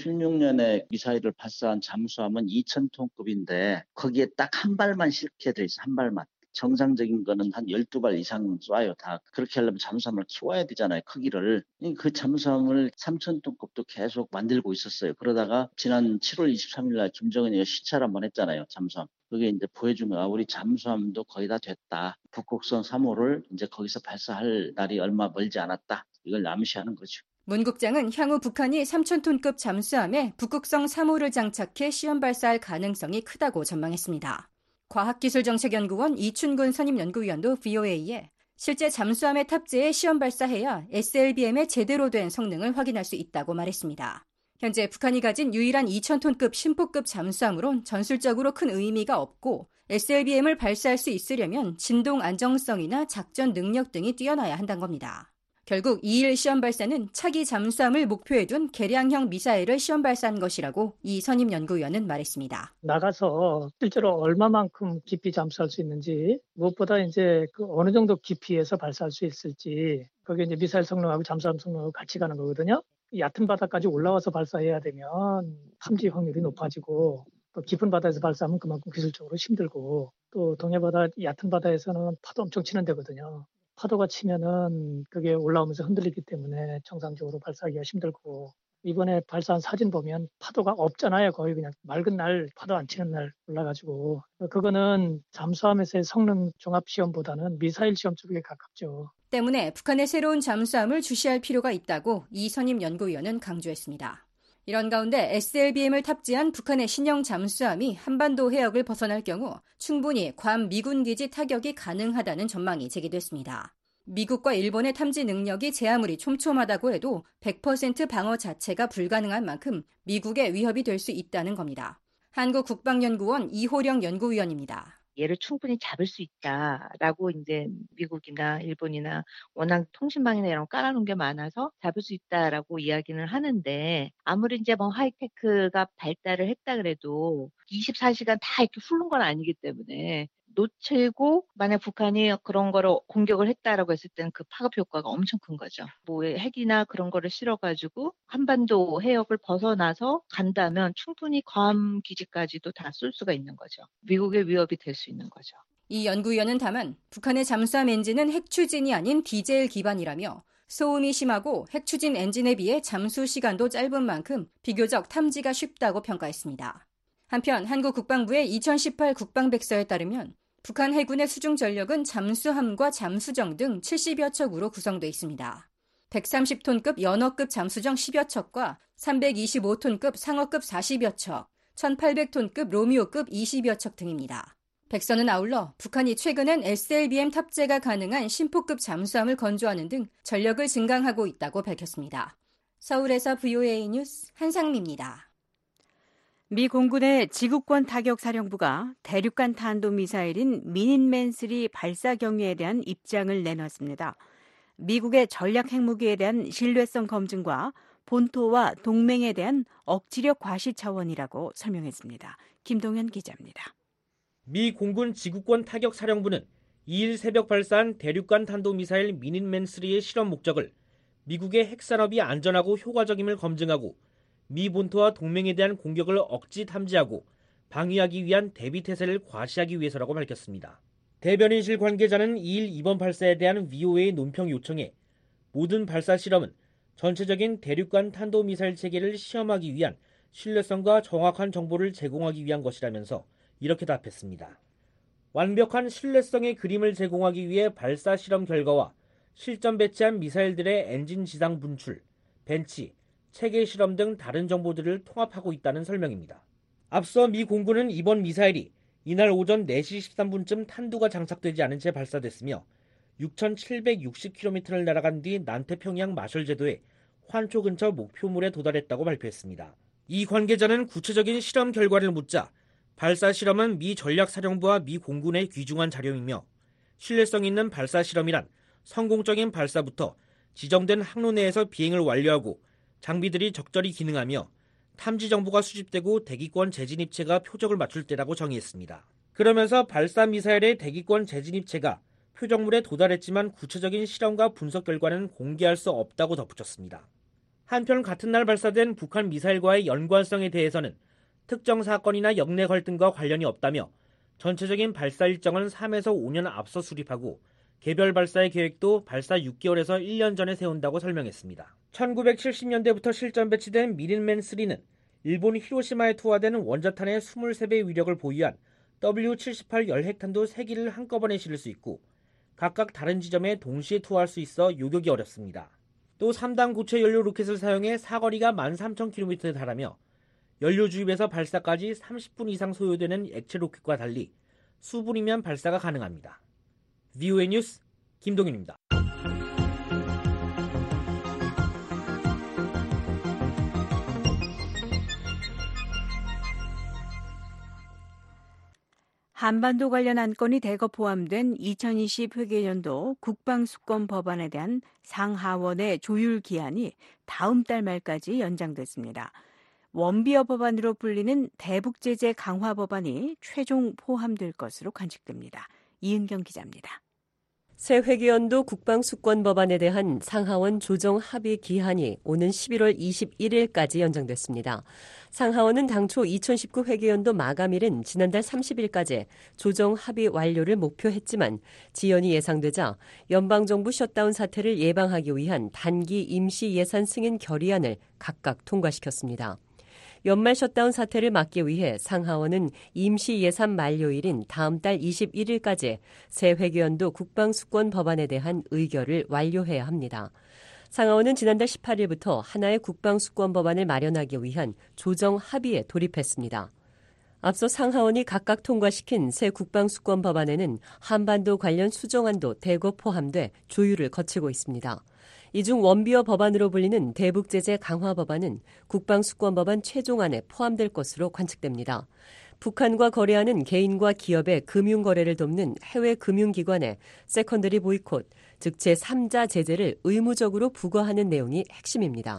[SPEAKER 17] 2016년에 미사일을 발사한 잠수함은 2,000톤급인데 거기에 딱 한 발만 실게 돼 있어, 한 발만. 정상적인 거는 한 12발 이상 쏴요. 다 그렇게 하려면 잠수함을 키워야 되잖아요. 크기를. 그 잠수함을 3,000톤급도 계속 만들고 있었어요. 그러다가 지난 7월 23일 날 김정은이가 시찰 한번 했잖아요. 잠수함. 그게 이제 보여준 거야. 우리 잠수함도 거의 다 됐다. 북극성 3호를 이제 거기서 발사할 날이 얼마 멀지 않았다. 이걸 암시하는 거죠.
[SPEAKER 16] 문 국장은 향후 북한이 3,000톤급 잠수함에 북극성 3호를 장착해 시험 발사할 가능성이 크다고 전망했습니다. 과학기술정책연구원 이춘근 선임연구위원도 VOA에 실제 잠수함의 탑재에 시험 발사해야 SLBM의 제대로 된 성능을 확인할 수 있다고 말했습니다. 현재 북한이 가진 유일한 2,000톤급 심포급 잠수함으론 전술적으로 큰 의미가 없고 SLBM을 발사할 수 있으려면 진동 안정성이나 작전 능력 등이 뛰어나야 한다는 겁니다. 결국 2일 시험 발사는 차기 잠수함을 목표에 둔 개량형 미사일을 시험 발사한 것이라고 이 선임 연구위원은 말했습니다.
[SPEAKER 18] 나가서 실제로 얼마만큼 깊이 잠수할 수 있는지, 무엇보다 이제 그 어느 정도 깊이에서 발사할 수 있을지, 그게 이제 미사일 성능하고 잠수함 성능하고 같이 가는 거거든요. 얕은 바다까지 올라와서 발사해야 되면 탐지 확률이 높아지고, 또 깊은 바다에서 발사하면 그만큼 기술적으로 힘들고, 또 동해바다 얕은 바다에서는 파도 엄청 치는 데거든요. 파도가 치면은 그게 올라오면서 흔들리기 때문에 정상적으로 발사하기가 힘들고, 이번에 발사한 사진 보면 파도가 없잖아요. 거의 그냥 맑은 날, 파도 안 치는 날 올라가지고. 그거는 잠수함에서의 성능 종합 시험보다는 미사일 시험 쪽에 가깝죠.
[SPEAKER 16] 때문에 북한의 새로운 잠수함을 주시할 필요가 있다고 이 선임 연구위원은 강조했습니다. 이런 가운데 SLBM을 탑재한 북한의 신형 잠수함이 한반도 해역을 벗어날 경우 충분히 괌 미군 기지 타격이 가능하다는 전망이 제기됐습니다. 미국과 일본의 탐지 능력이 제 아무리 촘촘하다고 해도 100% 방어 자체가 불가능한 만큼 미국의 위협이 될 수 있다는 겁니다. 한국국방연구원 이호령 연구위원입니다.
[SPEAKER 5] 얘를 충분히 잡을 수 있다라고 이제 미국이나 일본이나 워낙 통신망이나 이런 거 깔아놓은 게 많아서 잡을 수 있다라고 이야기는 하는데, 아무리 이제 뭐 하이테크가 발달을 했다 그래도 24시간 다 이렇게 훑는 건 아니기 때문에 놓치고 만약 북한이 그런 거를 공격을 했다라고 했을 때는 그 파급 효과가 엄청 큰 거죠. 뭐 핵이나 그런 거를 실어가지고 한반도 해역을 벗어나서 간다면 충분히 괌 기지까지도 다 쏠 수가 있는 거죠. 미국의 위협이 될 수 있는 거죠.
[SPEAKER 16] 이 연구위원은 다만 북한의 잠수함 엔진은 핵 추진이 아닌 디젤 기반이라며 소음이 심하고 핵 추진 엔진에 비해 잠수 시간도 짧은 만큼 비교적 탐지가 쉽다고 평가했습니다. 한편 한국 국방부의 2018 국방백서에 따르면 북한 해군의 수중 전력은 잠수함과 잠수정 등 70여 척으로 구성되어 있습니다. 130톤급 연어급 잠수정 10여 척과 325톤급 상어급 40여 척, 1800톤급 로미오급 20여 척 등입니다. 백서는 아울러 북한이 최근엔 SLBM 탑재가 가능한 심포급 잠수함을 건조하는 등 전력을 증강하고 있다고 밝혔습니다. 서울에서 VOA 뉴스 한상미입니다.
[SPEAKER 4] 미 공군의 지구권 타격 사령부가 대륙간 탄도미사일인 미닌맨 3 발사 경위에 대한 입장을 내놨습니다. 미국의 전략 핵무기에 대한 신뢰성 검증과 본토와 동맹에 대한 억지력 과시 차원이라고 설명했습니다. 김동현 기자입니다.
[SPEAKER 7] 미 공군 지구권 타격 사령부는 2일 새벽 발사한 대륙간 탄도미사일 미닌맨 3의 실험 목적을 미국의 핵산업이 안전하고 효과적임을 검증하고 미 본토와 동맹에 대한 공격을 억지 탐지하고 방위하기 위한 대비태세를 과시하기 위해서라고 밝혔습니다. 대변인실 관계자는 2일 이번 발사에 대한 VOA 논평 요청에 모든 발사 실험은 전체적인 대륙간 탄도미사일 체계를 시험하기 위한 신뢰성과 정확한 정보를 제공하기 위한 것이라면서 이렇게 답했습니다. 완벽한 신뢰성의 그림을 제공하기 위해 발사 실험 결과와
[SPEAKER 19] 실전 배치한 미사일들의 엔진 지상 분출, 벤치, 체계 실험 등 다른 정보들을 통합하고 있다는 설명입니다. 앞서 미 공군은 이번 미사일이 이날 오전 4시 13분쯤 탄두가 장착되지 않은 채 발사됐으며 6,760km를 날아간 뒤 남태평양 마셜 제도의 환초 근처 목표물에 도달했다고 발표했습니다. 이 관계자는 구체적인 실험 결과를 묻자 발사 실험은 미 전략사령부와 미 공군의 귀중한 자료이며 신뢰성 있는 발사 실험이란 성공적인 발사부터 지정된 항로 내에서 비행을 완료하고 장비들이 적절히 기능하며 탐지 정보가 수집되고 대기권 재진입체가 표적을 맞출 때라고 정의했습니다. 그러면서 발사 미사일의 대기권 재진입체가 표적물에 도달했지만 구체적인 실험과 분석 결과는 공개할 수 없다고 덧붙였습니다. 한편 같은 날 발사된 북한 미사일과의 연관성에 대해서는 특정 사건이나 역내 갈등과 관련이 없다며 전체적인 발사 일정은 3에서 5년 앞서 수립하고 개별 발사의 계획도 발사 6개월에서 1년 전에 세운다고 설명했습니다. 1970년대부터 실전 배치된 미닌맨3는 일본 히로시마에 투하되는 원자탄의 23배 위력을 보유한 W-78 열핵탄도 3기를 한꺼번에 실을 수 있고 각각 다른 지점에 동시에 투하할 수 있어 요격이 어렵습니다. 또 3단 고체 연료 로켓을 사용해 사거리가 13,000km에 달하며 연료 주입에서 발사까지 30분 이상 소요되는 액체 로켓과 달리 수분이면 발사가 가능합니다. VOA 뉴스 김동윤입니다.
[SPEAKER 4] 한반도 관련 안건이 대거 포함된 2020 회계연도 국방수권 법안에 대한 상하원의 조율 기한이 다음 달 말까지 연장됐습니다. 원비어 법안으로 불리는 대북제재 강화 법안이 최종 포함될 것으로 관측됩니다. 이은경 기자입니다.
[SPEAKER 20] 새 회계연도 국방수권 법안에 대한 상하원 조정 합의 기한이 오는 11월 21일까지 연장됐습니다. 상하원은 당초 2019 회계연도 마감일은 지난달 30일까지 조정 합의 완료를 목표했지만 지연이 예상되자 연방정부 셧다운 사태를 예방하기 위한 단기 임시 예산 승인 결의안을 각각 통과시켰습니다. 연말 셧다운 사태를 막기 위해 상하원은 임시 예산 만료일인 다음 달 21일까지 새 회계연도 국방수권 법안에 대한 의결을 완료해야 합니다. 상하원은 지난달 18일부터 하나의 국방수권 법안을 마련하기 위한 조정 합의에 돌입했습니다. 앞서 상하원이 각각 통과시킨 새 국방수권 법안에는 한반도 관련 수정안도 대거 포함돼 조율을 거치고 있습니다. 이 중 원비어 법안으로 불리는 대북제재 강화 법안은 국방수권법안 최종안에 포함될 것으로 관측됩니다. 북한과 거래하는 개인과 기업의 금융거래를 돕는 해외 금융기관에 세컨더리 보이콧, 즉 제3자 제재를 의무적으로 부과하는 내용이 핵심입니다.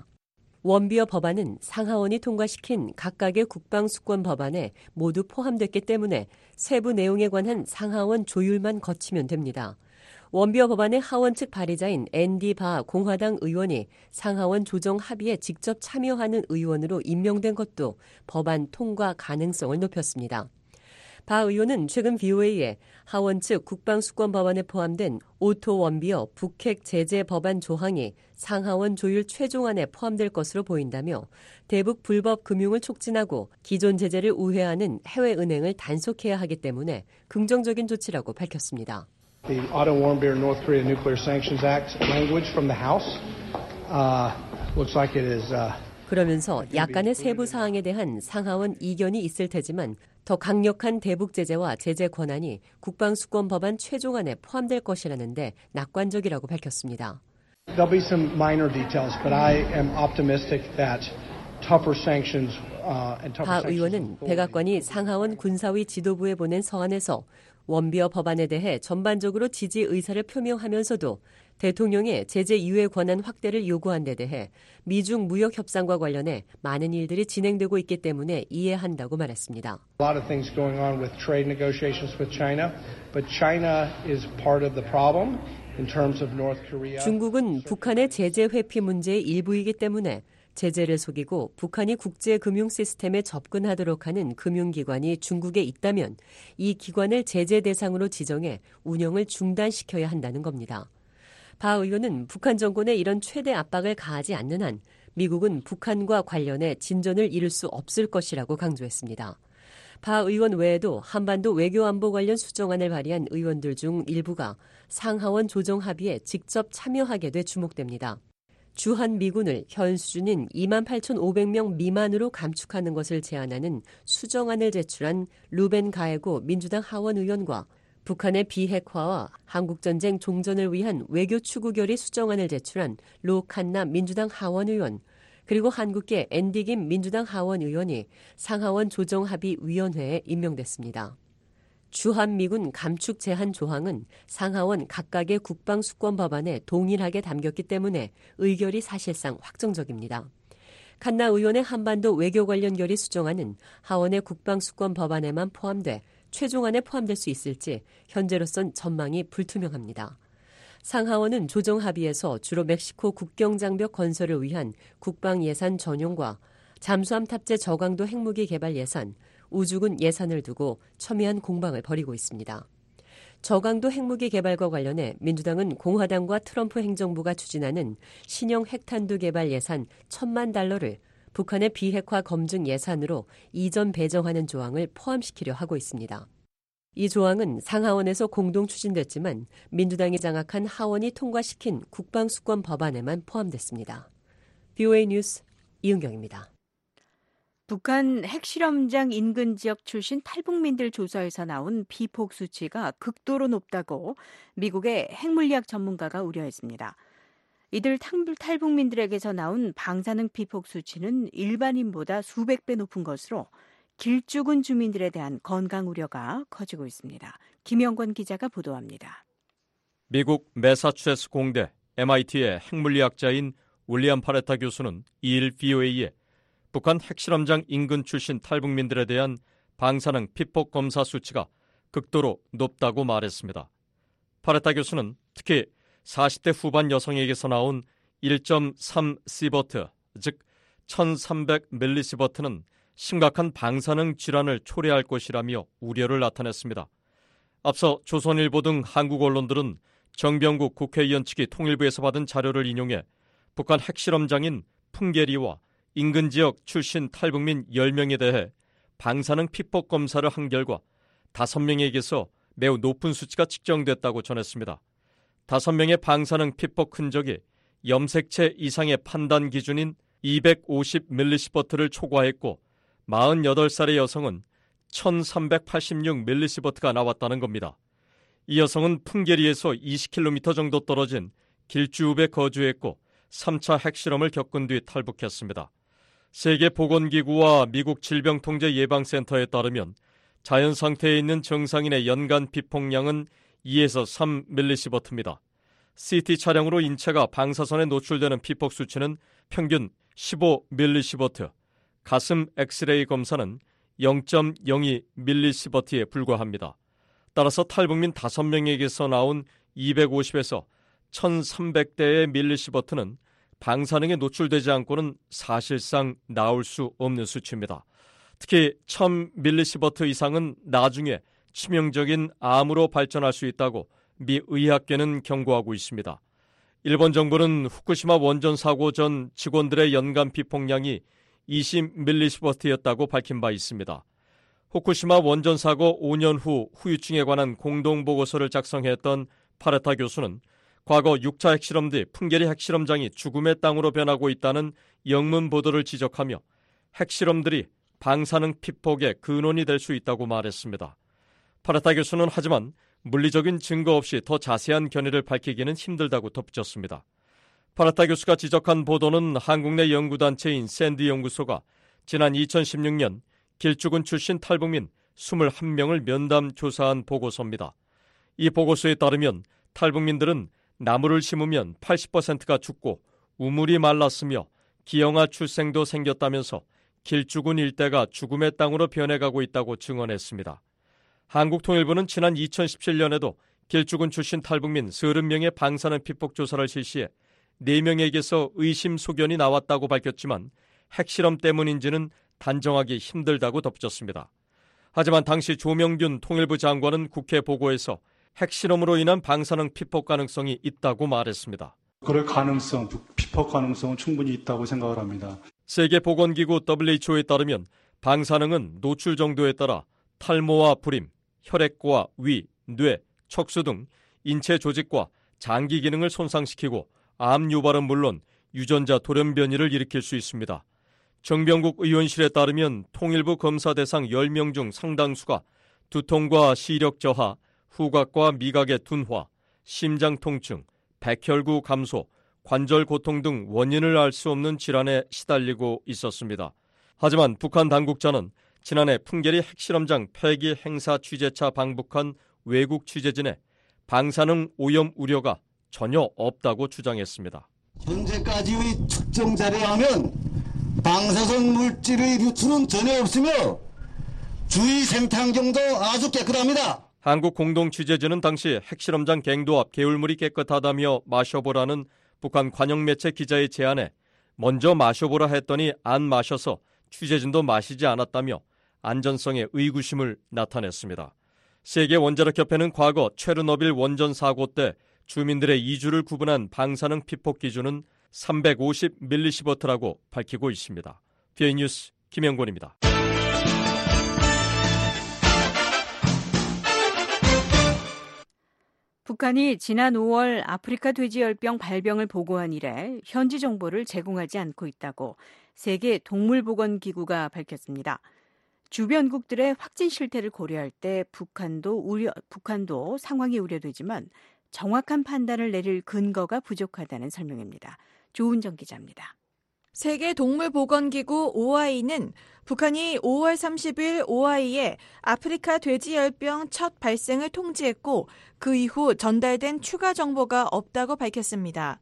[SPEAKER 20] 원비어 법안은 상하원이 통과시킨 각각의 국방수권 법안에 모두 포함됐기 때문에 세부 내용에 관한 상하원 조율만 거치면 됩니다. 원비어 법안의 하원 측 발의자인 앤디 바 공화당 의원이 상하원 조정 합의에 직접 참여하는 의원으로 임명된 것도 법안 통과 가능성을 높였습니다. 바 의원은 최근 VOA에 하원 측 국방수권 법안에 포함된 오토 원비어 북핵 제재 법안 조항이 상하원 조율 최종안에 포함될 것으로 보인다며 대북 불법 금융을 촉진하고 기존 제재를 우회하는 해외 은행을 단속해야 하기 때문에 긍정적인 조치라고 밝혔습니다.
[SPEAKER 21] The Auto Warmbier North Korea Nuclear Sanctions Act language from the House looks like it is.
[SPEAKER 20] 그러면서 약간의 세부 사항에 대한 상하원 이견이 있을 테지만 더 강력한 대북 제재와 제재 권한이 국방수권 법안 최종안에 포함될 것이라는데 낙관적이라고 밝혔습니다.
[SPEAKER 21] There'll be some minor details, but I am optimistic that tougher sanctions and tougher sanctions.
[SPEAKER 20] 바 의원은 백악관이 상하원 군사위 지도부에 보낸 서한에서 원비어 법안에 대해 전반적으로 지지 의사를 표명하면서도 대통령의 제재 유예 권한 확대를 요구한 데 대해 미중 무역 협상과 관련해 많은 일들이 진행되고 있기 때문에 이해한다고 말했습니다.
[SPEAKER 21] A lot of things going on with trade negotiations with China, but China is part of the problem in terms of North Korea.
[SPEAKER 20] 중국은 북한의 제재 회피 문제의 일부이기 때문에 제재를 속이고 북한이 국제 금융 시스템에 접근하도록 하는 금융기관이 중국에 있다면 이 기관을 제재 대상으로 지정해 운영을 중단시켜야 한다는 겁니다. 바 의원은 북한 정권에 이런 최대 압박을 가하지 않는 한 미국은 북한과 관련해 진전을 이룰 수 없을 것이라고 강조했습니다. 바 의원 외에도 한반도 외교안보 관련 수정안을 발의한 의원들 중 일부가 상하원 조정 합의에 직접 참여하게 돼 주목됩니다. 주한 미군을 현 수준인 28,500명 미만으로 감축하는 것을 제안하는 수정안을 제출한 루벤 가에고 민주당 하원 의원과 북한의 비핵화와 한국전쟁 종전을 위한 외교 추구 결의 수정안을 제출한 로 칸나 민주당 하원 의원, 그리고 한국계 앤디 김 민주당 하원 의원이 상하원 조정합의위원회에 임명됐습니다. 주한미군 감축 제한 조항은 상하원 각각의 국방수권 법안에 동일하게 담겼기 때문에 의결이 사실상 확정적입니다. 칸나 의원의 한반도 외교 관련 결의 수정안은 하원의 국방수권 법안에만 포함돼 최종안에 포함될 수 있을지 현재로선 전망이 불투명합니다. 상하원은 조정 합의에서 주로 멕시코 국경장벽 건설을 위한 국방 예산 전용과 잠수함 탑재 저강도 핵무기 개발 예산, 우주군 예산을 두고 첨예한 공방을 벌이고 있습니다. 저강도 핵무기 개발과 관련해 민주당은 공화당과 트럼프 행정부가 추진하는 신형 핵탄두 개발 예산 1,000만 달러를 북한의 비핵화 검증 예산으로 이전 배정하는 조항을 포함시키려 하고 있습니다. 이 조항은 상하원에서 공동 추진됐지만 민주당이 장악한 하원이 통과시킨 국방수권 법안에만 포함됐습니다. VOA 뉴스 이은경입니다.
[SPEAKER 4] 북한 핵실험장 인근 지역 출신 탈북민들 조사에서 나온 피폭 수치가 극도로 높다고 미국의 핵물리학 전문가가 우려했습니다. 이들 탈북민들에게서 나온 방사능 피폭 수치는 일반인보다 수백 배 높은 것으로 길쭉은 주민들에 대한 건강 우려가 커지고 있습니다. 김영권 기자가 보도합니다.
[SPEAKER 1] 미국 매사추세츠 공대 MIT의 핵물리학자인 윌리엄 파레타 교수는 2일 VOA에 북한 핵실험장 인근 출신 탈북민들에 대한 방사능 피폭 검사 수치가 극도로 높다고 말했습니다. 파레타 교수는 특히 40대 후반 여성에게서 나온 1.3시버트, 즉 1300밀리시버트는 심각한 방사능 질환을 초래할 것이라며 우려를 나타냈습니다. 앞서 조선일보 등 한국 언론들은 정병국 국회의원 측이 통일부에서 받은 자료를 인용해 북한 핵실험장인 풍계리와 인근 지역 출신 탈북민 10명에 대해 방사능 피폭 검사를 한 결과 5명에게서 매우 높은 수치가 측정됐다고 전했습니다. 5명의 방사능 피폭 흔적이 염색체 이상의 판단 기준인 250밀리시버트를 초과했고 48살의 여성은 1386밀리시버트가 나왔다는 겁니다. 이 여성은 풍계리에서 20km 정도 떨어진 길주읍에 거주했고 3차 핵실험을 겪은 뒤 탈북했습니다. 세계보건기구와 미국 질병통제예방센터에 따르면 자연 상태에 있는 정상인의 연간 피폭량은 2에서 3밀리시버트입니다. CT 촬영으로 인체가 방사선에 노출되는 피폭 수치는 평균 15밀리시버트, 가슴 엑스레이 검사는 0.02밀리시버트에 불과합니다. 따라서 탈북민 5명에게서 나온 250에서 1300대의 밀리시버트는 방사능에 노출되지 않고는 사실상 나올 수 없는 수치입니다. 특히 1000밀리시버트 이상은 나중에 치명적인 암으로 발전할 수 있다고 미 의학계는 경고하고 있습니다. 일본 정부는 후쿠시마 원전 사고 전 직원들의 연간 피폭량이 20밀리시버트였다고 밝힌 바 있습니다. 후쿠시마 원전 사고 5년 후 후유증에 관한 공동보고서를 작성했던 파레타 교수는 과거 6차 핵실험 뒤 풍계리 핵실험장이 죽음의 땅으로 변하고 있다는 영문 보도를 지적하며 핵실험들이 방사능 피폭의 근원이 될 수 있다고 말했습니다. 파레타 교수는 하지만 물리적인 증거 없이 더 자세한 견해를 밝히기는 힘들다고 덧붙였습니다. 파레타 교수가 지적한 보도는 한국 내 연구단체인 샌드 연구소가 지난 2016년 길쭉은 출신 탈북민 21명을 면담 조사한 보고서입니다. 이 보고서에 따르면 탈북민들은 나무를 심으면 80%가 죽고 우물이 말랐으며 기형아 출생도 생겼다면서 길쭉은 일대가 죽음의 땅으로 변해가고 있다고 증언했습니다. 한국통일부는 지난 2017년에도 길쭉은 출신 탈북민 30명의 방사능 피폭 조사를 실시해 4명에게서 의심 소견이 나왔다고 밝혔지만 핵실험 때문인지는 단정하기 힘들다고 덧붙였습니다. 하지만 당시 조명균 통일부 장관은 국회 보고에서 핵실험으로 인한 방사능 피폭 가능성이 있다고 말했습니다.
[SPEAKER 22] 그럴 피폭 가능성은 충분히 있다고 생각을 합니다.
[SPEAKER 1] 세계보건기구 WHO에 따르면 방사능은 노출 정도에 따라 탈모와 불임, 혈액과 위, 뇌, 척수 등 인체 조직과 장기 기능을 손상시키고 암 유발은 물론 유전자 돌연변이를 일으킬 수 있습니다. 정병국 의원실에 따르면 통일부 검사 대상 10명 중 상당수가 두통과 시력 저하, 후각과 미각의 둔화, 심장 통증, 백혈구 감소, 관절 고통 등 원인을 알 수 없는 질환에 시달리고 있었습니다. 하지만 북한 당국자는 지난해 풍계리 핵실험장 폐기 행사 취재차 방북한 외국 취재진의 방사능 오염 우려가 전혀 없다고 주장했습니다.
[SPEAKER 2] 현재까지의 측정 자료에 하면 방사성 물질의 유출은 전혀 없으며 주위 생태환경도 아주 깨끗합니다.
[SPEAKER 1] 한국 공동 취재진은 당시 핵실험장 갱도 앞 개울물이 깨끗하다며 마셔보라는 북한 관영 매체 기자의 제안에 먼저 마셔보라 했더니 안 마셔서 취재진도 마시지 않았다며 안전성에 의구심을 나타냈습니다. 세계원자력협회는 과거 체르노빌 원전 사고 때 주민들의 이주를 구분한 방사능 피폭 기준은 350mS라고 밝히고 있습니다. BA 뉴스 김영권입니다.
[SPEAKER 4] 북한이 지난 5월 아프리카 돼지열병 발병을 보고한 이래 현지 정보를 제공하지 않고 있다고 세계 동물보건기구가 밝혔습니다. 주변국들의 확진 실태를 고려할 때 북한도 상황이 우려되지만 정확한 판단을 내릴 근거가 부족하다는 설명입니다. 조은정 기자입니다.
[SPEAKER 22] 세계 동물보건기구 OI는 북한이 5월 30일 OI에 아프리카 돼지열병 첫 발생을 통지했고 그 이후 전달된 추가 정보가 없다고 밝혔습니다.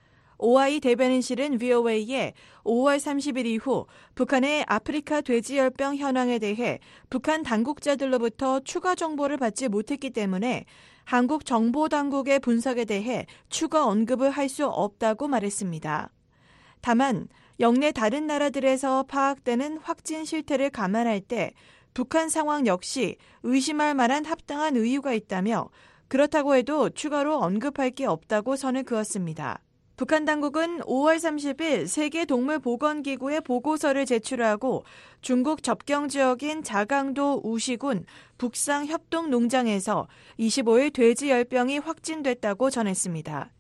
[SPEAKER 22] OI 대변인실은 VOA에 5월 30일 이후 북한의 아프리카 돼지열병 현황에 대해 북한 당국자들로부터 추가 정보를 받지 못했기 때문에 한국 정보당국의 분석에 대해 추가 언급을 할 수 없다고 말했습니다. 다만 영내 다른 나라들에서 파악되는 확진 실태를 감안할 때 북한 상황 역시 의심할 만한 합당한 이유가 있다며 그렇다고 해도 추가로 언급할 게 없다고 선을 그었습니다. 북한 당국은 5월 30일 세계동물보건기구에 보고서를 제출하고 중국 접경 지역인 자강도 우시군 북상 협동농장에서 25일 돼지열병이 확진됐다고 전했습니다.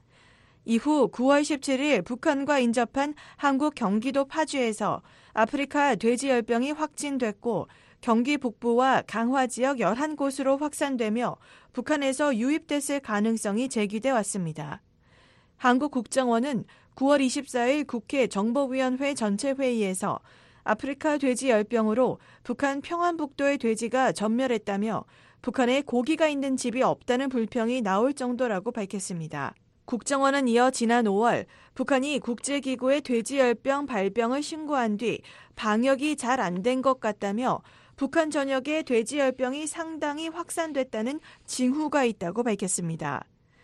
[SPEAKER 22] 이후 9월 17일 북한과 인접한 한국 경기도 파주에서 아프리카 돼지열병이 확진됐고 경기 북부와 강화 지역 11곳으로 확산되며 북한에서 유입됐을 가능성이 제기돼 왔습니다. 한국 국정원은 9월 24일 국회 정보위원회 전체 회의에서 아프리카 돼지열병으로 북한 평안북도의 돼지가 전멸했다며 북한에 고기가 있는 집이 없다는 불평이 나올 정도라고 밝혔습니다. 국정원은 이어 지난 5월 북한이 국제기구에 돼지열병 발병을 신고한 뒤 방역이 잘 안 된 것 같다며 북한 전역에 돼지열병이 상당히 확산됐다는 징후가 있다고 밝혔습니다.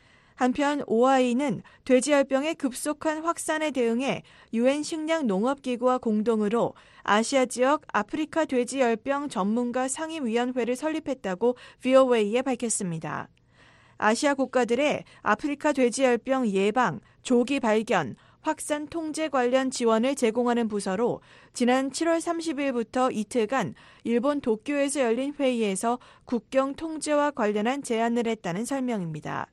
[SPEAKER 22] 한편 OI는 돼지열병의 급속한 확산에 대응해 UN 식량농업기구와 공동으로 아시아 지역 아프리카 돼지열병 전문가 상임위원회를 설립했다고 VOA에 밝혔습니다. 아시아 국가들의 아프리카 돼지열병 예방, 조기 발견, 확산 통제 관련 지원을 제공하는 부서로 지난 7월 30일부터 이틀간 일본 도쿄에서 열린 회의에서 국경 통제와 관련한 제안을 했다는 설명입니다.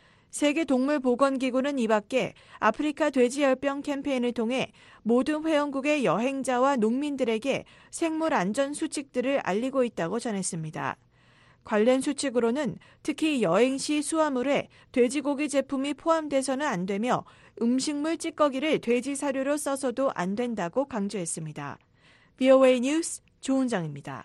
[SPEAKER 22] 세계동물보건기구는 이 밖에 아프리카 돼지열병 캠페인을 통해 모든 회원국의 여행자와 농민들에게 생물 안전 수칙들을 알리고 있다고 전했습니다. 관련 수칙으로는 특히 여행 시 수화물에 돼지고기 제품이 포함돼서는 안 되며 음식물 찌꺼기를 돼지 사료로 써서도 안 된다고 강조했습니다. VOA 뉴스 조은정입니다.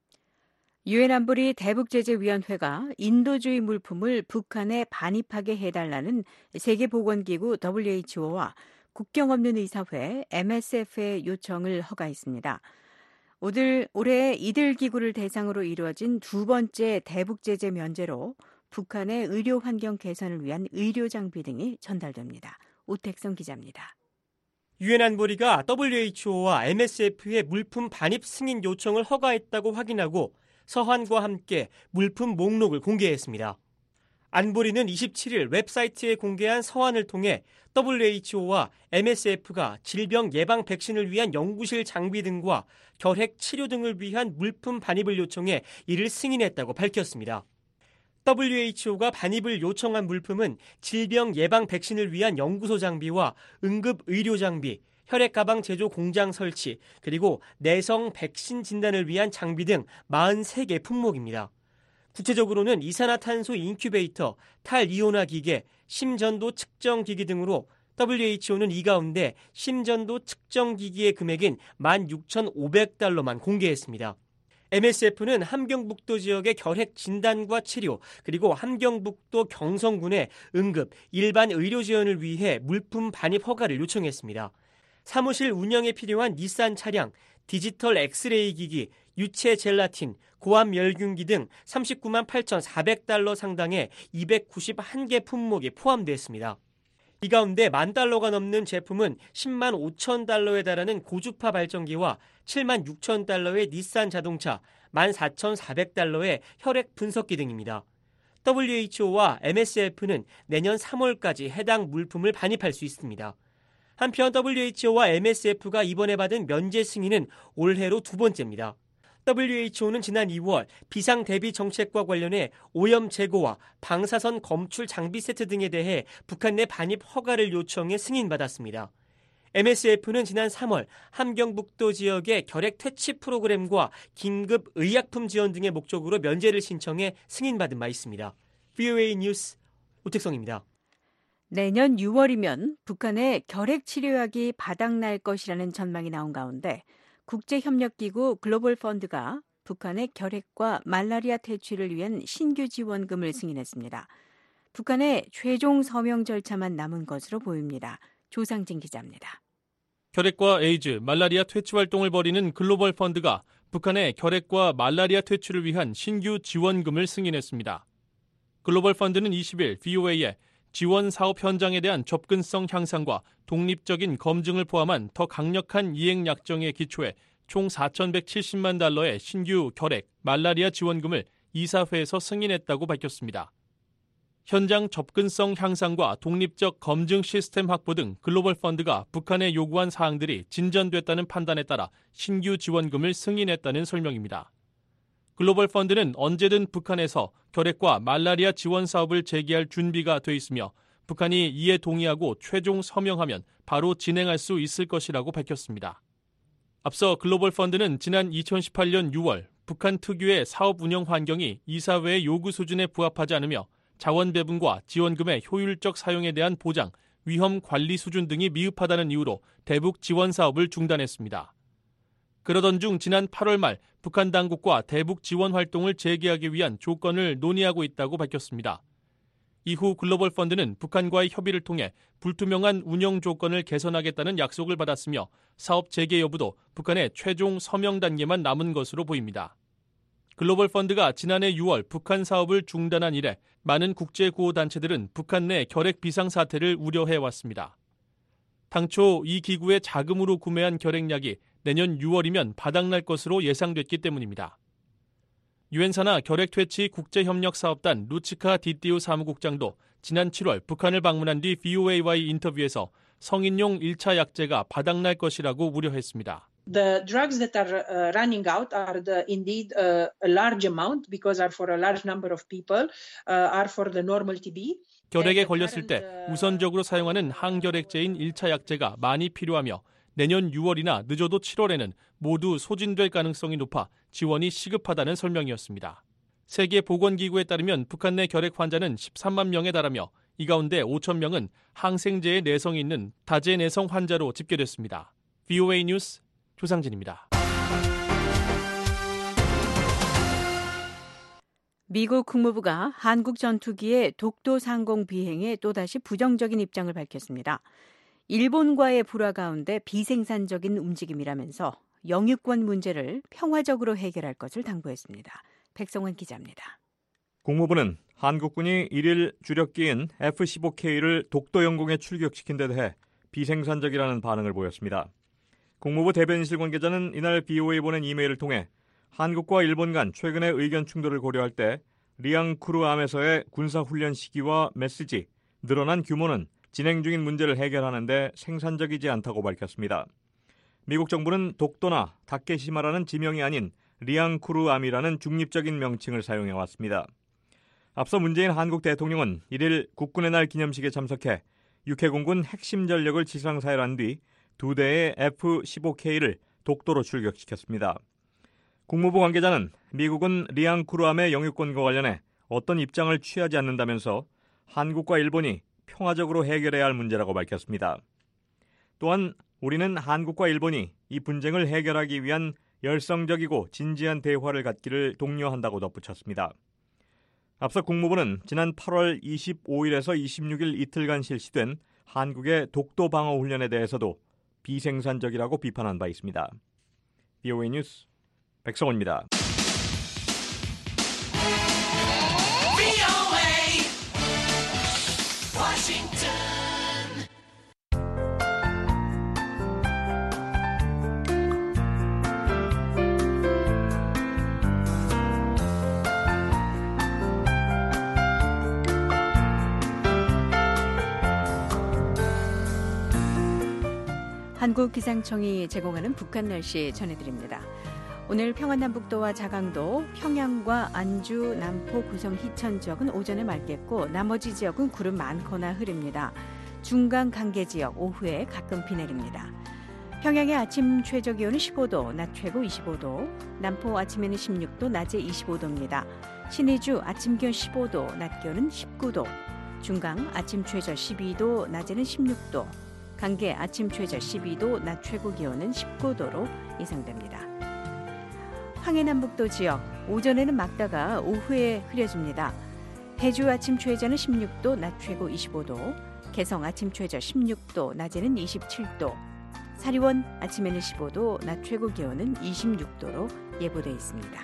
[SPEAKER 4] 유엔 안보리 대북제재위원회가 인도주의 물품을 북한에 반입하게 해달라는 세계보건기구 WHO와 국경 없는 의사회 MSF의 요청을 허가했습니다. 올해 이들 기구를 대상으로 이루어진 두 번째 대북제재 면제로 북한의 의료 환경 개선을 위한 의료 장비 등이 전달됩니다. 오택성 기자입니다.
[SPEAKER 15] 유엔 안보리가 WHO와 MSF의 물품 반입 승인 요청을 허가했다고 확인하고 서한과 함께 물품 목록을 공개했습니다. 안보리는 27일 웹사이트에 공개한 서한을 통해 WHO와 MSF가 질병 예방 백신을 위한 연구실 장비 등과 결핵 치료 등을 위한 물품 반입을 요청해 이를 승인했다고 밝혔습니다. WHO가 반입을 요청한 물품은 질병 예방 백신을 위한 연구소 장비와 응급 의료 장비, 혈액 가방 제조 공장 설치, 그리고 내성 백신 진단을 위한 장비 등 43개 품목입니다. 구체적으로는 이산화탄소 인큐베이터, 탈이온화 기계, 심전도 측정 기기 등으로 WHO는 이 가운데 심전도 측정 기기의 금액인 16,500달러만 공개했습니다. MSF는 함경북도 지역의 결핵 진단과 치료, 그리고 함경북도 경성군의 응급, 일반 의료 지원을 위해 물품 반입 허가를 요청했습니다. 사무실 운영에 필요한 닛산 차량, 디지털 엑스레이 기기, 유체 젤라틴, 고압 멸균기 등 39만 8,400달러 상당의 291개 품목이 포함됐습니다. 이 가운데 $10,000가 넘는 제품은 10만 5천 달러에 달하는 고주파 발전기와 7만 6천 달러의 닛산 자동차, 14,400달러의 혈액 분석기 등입니다. WHO와 MSF는 내년 3월까지 해당 물품을 반입할 수 있습니다. 한편 WHO와 MSF가 이번에 받은 면제 승인은 올해로 두 번째입니다. WHO는 지난 2월 비상 대비 정책과 관련해 오염 제거와 방사선 검출 장비 세트 등에 대해 북한 내 반입 허가를 요청해 승인받았습니다. MSF는 지난 3월 함경북도 지역의 결핵 퇴치 프로그램과 긴급 의약품 지원 등의 목적으로 면제를 신청해 승인받은 바 있습니다. VOA 뉴스 오택성입니다.
[SPEAKER 4] 내년 6월이면 북한의 결핵 치료약이 바닥날 것이라는 전망이 나온 가운데 국제협력기구 글로벌 펀드가 북한의 결핵과 말라리아 퇴치를 위한 신규 지원금을 승인했습니다. 북한의 최종 서명 절차만 남은 것으로 보입니다. 조상진 기자입니다.
[SPEAKER 1] 결핵과 에이즈, 말라리아 퇴치 활동을 벌이는 글로벌 펀드가 북한의 결핵과 말라리아 퇴치를 위한 신규 지원금을 승인했습니다. 글로벌 펀드는 20일 VOA에 지원 사업 현장에 대한 접근성 향상과 독립적인 검증을 포함한 더 강력한 이행 약정에 기초해 총 4,170만 달러의 신규 결핵, 말라리아 지원금을 이사회에서 승인했다고 밝혔습니다. 현장 접근성 향상과 독립적 검증 시스템 확보 등 글로벌 펀드가 북한에 요구한 사항들이 진전됐다는 판단에 따라 신규 지원금을 승인했다는 설명입니다. 글로벌 펀드는 언제든 북한에서 결핵과 말라리아 지원 사업을 재개할 준비가 돼 있으며 북한이 이에 동의하고 최종 서명하면 바로 진행할 수 있을 것이라고 밝혔습니다. 앞서 글로벌 펀드는 지난 2018년 6월 북한 특유의 사업 운영 환경이 이사회의 요구 수준에 부합하지 않으며 자원 배분과 지원금의 효율적 사용에 대한 보장, 위험 관리 수준 등이 미흡하다는 이유로 대북 지원 사업을 중단했습니다. 그러던 중 지난 8월 말 북한 당국과 대북 지원 활동을 재개하기 위한 조건을 논의하고 있다고 밝혔습니다. 이후 글로벌 펀드는 북한과의 협의를 통해 불투명한 운영 조건을 개선하겠다는 약속을 받았으며 사업 재개 여부도 북한의 최종 서명 단계만 남은 것으로 보입니다. 글로벌 펀드가 지난해 6월 북한 사업을 중단한 이래 많은 국제구호단체들은 북한 내 결핵 비상사태를 우려해왔습니다. 당초 이 기구의 자금으로 구매한 결핵약이 내년 6월이면 바닥날 것으로 예상됐기 때문입니다. 유엔 산하 결핵 퇴치 국제협력사업단 루치카 디띠우 사무국장도 지난 7월 북한을 방문한 뒤 VOA와의 인터뷰에서 성인용 1차 약제가 바닥날 것이라고 우려했습니다.
[SPEAKER 3] The drugs that are running out are indeed a large amount because are for a large number of people, are for the normal TB.
[SPEAKER 1] 결핵에 걸렸을 때 우선적으로 사용하는 항결핵제인 1차 약제가 많이 필요하며 내년 6월이나 늦어도 7월에는 모두 소진될 가능성이 높아 지원이 시급하다는 설명이었습니다. 세계보건기구에 따르면 북한 내 결핵 환자는 13만 명에 달하며 이 가운데 5천 명은 항생제에 내성이 있는 다제 내성 환자로 집계됐습니다. VOA 뉴스 조상진입니다.
[SPEAKER 4] 미국 국무부가 한국 전투기의 독도 상공 비행에 또다시 부정적인 입장을 밝혔습니다. 일본과의 불화 가운데 비생산적인 움직임이라면서 영유권 문제를 평화적으로 해결할 것을 당부했습니다. 백성원 기자입니다.
[SPEAKER 6] 국무부는 한국군이 1일 주력기인 F-15K를 독도 영공에 출격시킨 데 대해 비생산적이라는 반응을 보였습니다. 국무부 대변인실 관계자는 이날 BOA에 보낸 이메일을 통해 한국과 일본 간 최근의 의견 충돌을 고려할 때 리앙쿠르암에서의 군사훈련 시기와 메시지, 늘어난 규모는 진행 중인 문제를 해결하는 데 생산적이지 않다고 밝혔습니다. 미국 정부는 독도나 다케시마라는 지명이 아닌 리앙쿠르암이라는 중립적인 명칭을 사용해왔습니다. 앞서 문재인 한국 대통령은 1일 국군의 날 기념식에 참석해 육해공군 핵심 전력을 지상사열한 뒤 2대의 F-15K를 독도로 출격시켰습니다. 국무부 관계자는 미국은 리앙쿠르암의 영유권과 관련해 어떤 입장을 취하지 않는다면서 한국과 일본이 평화적으로 해결해야 할 문제라고 밝혔습니다. 또한 우리는 한국과 일본이 이 분쟁을 해결하기 위한 열성적이고 진지한 대화를 갖기를 독려한다고 덧붙였습니다. 앞서 국무부는 지난 8월 25일에서 26일 이틀간 실시된 한국의 독도 방어 훈련에 대해서도 비생산적이라고 비판한 바 있습니다. VOA 뉴스 백성원입니다.
[SPEAKER 4] 한국기상청이 제공하는 북한 날씨 전해드립니다. 오늘 평안남북도와 자강도, 평양과 안주, 남포, 구성, 희천 지역은 오전에 맑겠고 나머지 지역은 구름 많거나 흐립니다. 중강, 강계 지역 오후에 가끔 비 내립니다. 평양의 아침 최저 기온은 15도, 낮 최고 25도, 남포 아침에는 16도, 낮에 25도입니다. 신의주 아침 기온 15도, 낮 기온은 19도, 중강 아침 최저 12도, 낮에는 16도, 강계 아침 최저 12도, 낮 최고 기온은 19도로 예상됩니다. 황해남북도 지역, 오전에는 맑다가 오후에 흐려집니다. 해주 아침 최저는 16도, 낮 최고 25도, 개성 아침 최저 16도, 낮에는 27도, 사리원 아침에는 15도, 낮 최고 기온은 26도로 예보돼 있습니다.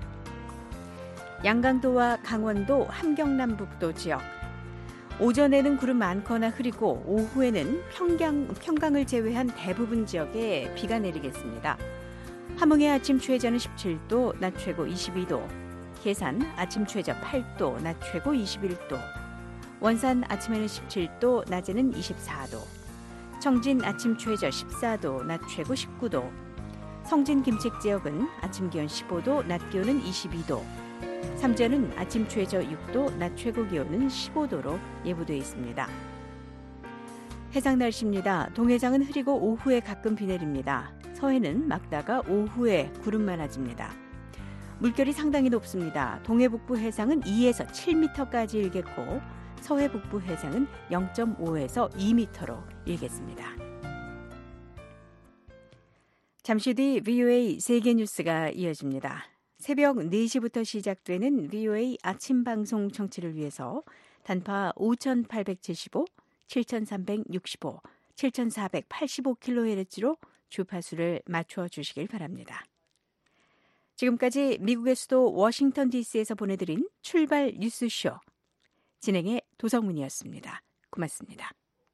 [SPEAKER 4] 양강도와 강원도, 함경남북도 지역, 오전에는 구름 많거나 흐리고 오후에는 평강을 제외한 대부분 지역에 비가 내리겠습니다. 함흥의 아침 최저는 17도, 낮 최고 22도, 계산 아침 최저 8도, 낮 최고 21도, 원산 아침에는 17도, 낮에는 24도, 청진 아침 최저 14도, 낮 최고 19도, 성진 김책 지역은 아침 기온 15도, 낮 기온은 22도, 삼전은 아침 최저 6도, 낮 최고 기온은 15도로 예보되어 있습니다. 해상 날씨입니다. 동해상은 흐리고 오후에 가끔 비 내립니다. 서해는 맑다가 오후에 구름 많아집니다. 물결이 상당히 높습니다. 동해 북부 해상은 2에서 7m까지 일겠고 서해 북부 해상은 0.5에서 2m로 일겠습니다. 잠시 뒤 VOA 세계 뉴스가 이어집니다. 새벽 4시부터 시작되는 VOA 아침 방송 청취를 위해서 단파 5,875, 7,365, 7,485kHz로 주파수를 맞춰 주시길 바랍니다. 지금까지 미국의 수도 워싱턴 DC에서 보내드린 출발 뉴스쇼 진행의 도성문이었습니다. 고맙습니다.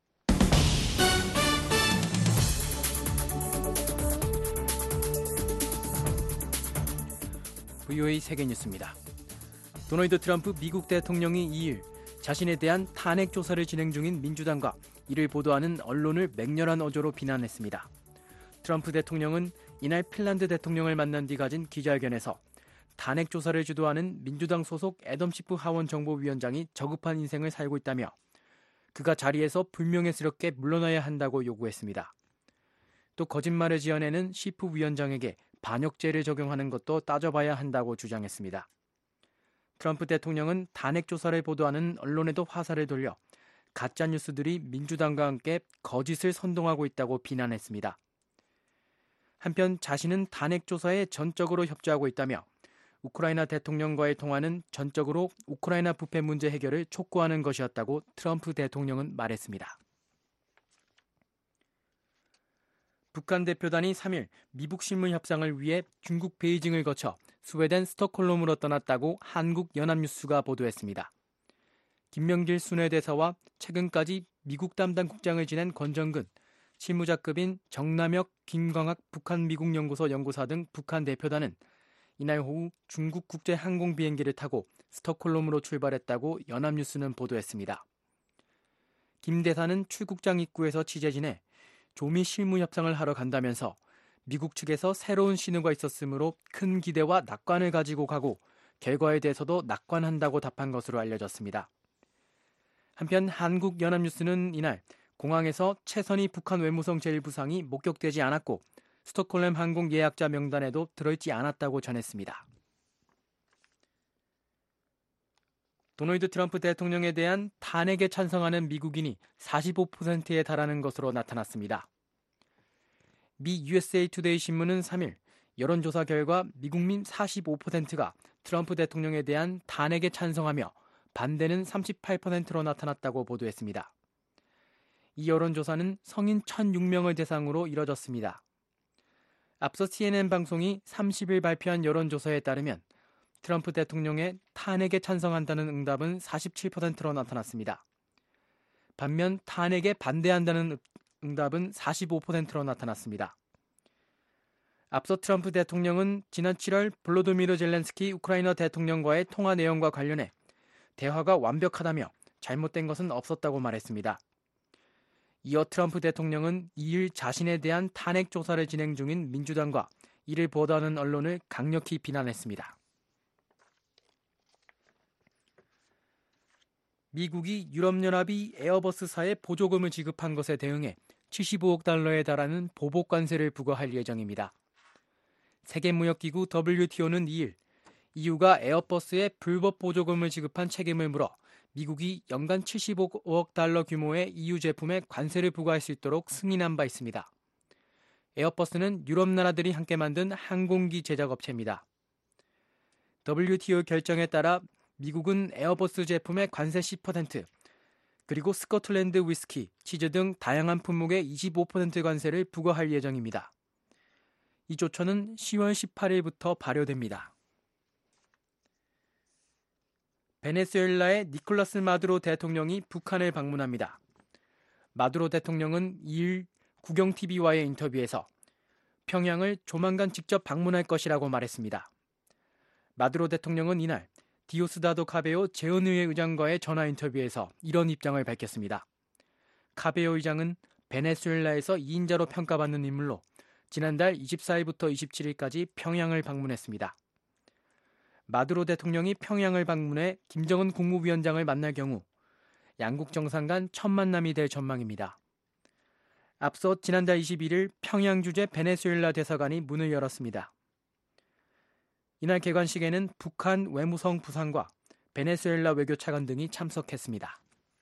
[SPEAKER 8] VOA 세계뉴스입니다. 도널드 트럼프 미국 대통령이 2일 자신에 대한 탄핵 조사를 진행 중인 민주당과 이를 보도하는 언론을 맹렬한 어조로 비난했습니다. 트럼프 대통령은 이날 핀란드 대통령을 만난 뒤 가진 기자회견에서 탄핵 조사를 주도하는 민주당 소속 애덤 시프 하원 정보위원장이 저급한 인생을 살고 있다며 그가 자리에서 불명예스럽게 물러나야 한다고 요구했습니다. 또 거짓말을 지어내는 시프 위원장에게 반역죄를 적용하는 것도 따져봐야 한다고 주장했습니다. 트럼프 대통령은 탄핵 조사를 보도하는 언론에도 화살을 돌려 가짜뉴스들이 민주당과 함께 거짓을 선동하고 있다고 비난했습니다. 한편 자신은 탄핵 조사에 전적으로 협조하고 있다며 우크라이나 대통령과의 통화는 전적으로 우크라이나 부패 문제 해결을 촉구하는 것이었다고 트럼프 대통령은 말했습니다. 북한 대표단이 3일 미북 실무 협상을 위해 중국 베이징을 거쳐 스웨덴 스톡홀름으로 떠났다고 한국연합뉴스가 보도했습니다. 김명길 순회대사와 최근까지 미국 담당 국장을 지낸 권정근, 실무자급인 정남혁, 김광학 북한미국연구소 연구사 등 북한 대표단은 이날 오후 중국 국제 항공 비행기를 타고 스톡홀름으로 출발했다고 연합뉴스는 보도했습니다. 김 대사는 출국장 입구에서 취재 지내 조미 실무 협상을 하러 간다면서 미국 측에서 새로운 신호가 있었으므로 큰 기대와 낙관을 가지고 가고 결과에 대해서도 낙관한다고 답한 것으로 알려졌습니다. 한편 한국연합뉴스는 이날 공항에서 최선희 북한 외무성 제1부상이 목격되지 않았고 스톡홀름 항공 예약자 명단에도 들어있지 않았다고 전했습니다. 도널드 트럼프 대통령에 대한 탄핵에 찬성하는 미국인이 45%에 달하는 것으로 나타났습니다. 미 USA 투데이 신문은 3일 여론조사 결과 미국민 45%가 트럼프 대통령에 대한 탄핵에 찬성하며 반대는 38%로 나타났다고 보도했습니다. 이 여론조사는 성인 1,006명을 대상으로 이뤄졌습니다. 앞서 CNN 방송이 30일 발표한 여론조사에 따르면 트럼프 대통령의 탄핵에 찬성한다는 응답은 47%로 나타났습니다. 반면 탄핵에 반대한다는 응답은 45%로 나타났습니다. 앞서 트럼프 대통령은 지난 7월 볼로도미르 젤렌스키 우크라이나 대통령과의 통화 내용과 관련해 대화가 완벽하다며 잘못된 것은 없었다고 말했습니다. 이어 트럼프 대통령은 2일 자신에 대한 탄핵 조사를 진행 중인 민주당과 이를 보도하는 언론을 강력히 비난했습니다. 미국이 유럽연합이 에어버스사에 보조금을 지급한 것에 대응해 75억 달러에 달하는 보복 관세를 부과할 예정입니다. 세계무역기구 WTO는 2일 EU가 에어버스에 불법 보조금을 지급한 책임을 물어 미국이 연간 75억 달러 규모의 EU 제품에 관세를 부과할 수 있도록 승인한 바 있습니다. 에어버스는 유럽 나라들이 함께 만든 항공기 제작업체입니다. WTO 결정에 따라 미국은 에어버스 제품의 관세 10%, 그리고 스코틀랜드 위스키, 치즈 등 다양한 품목에 25% 관세를 부과할 예정입니다. 이 조처는 10월 18일부터 발효됩니다. 베네수엘라의 니콜라스 마두로 대통령이 북한을 방문합니다. 마두로 대통령은 2일 국영TV와의 인터뷰에서 평양을 조만간 직접 방문할 것이라고 말했습니다. 마두로 대통령은 이날 디오스다도 카베오 재헌의회 의장과의 전화 인터뷰에서 이런 입장을 밝혔습니다. 카베오 의장은 베네수엘라에서 2인자로 평가받는 인물로 지난달 24일부터 27일까지 평양을 방문했습니다. 마두로 대통령이 평양을 방문해 김정은 국무위원장을 만날 경우 양국 정상 간 첫 만남이 될 전망입니다. 앞서 지난달 21일 평양 주재 베네수엘라 대사관이 문을 열었습니다. 이날 개관식에는 북한 외무성 부상과 베네수엘라 외교차관 등이 참석했습니다.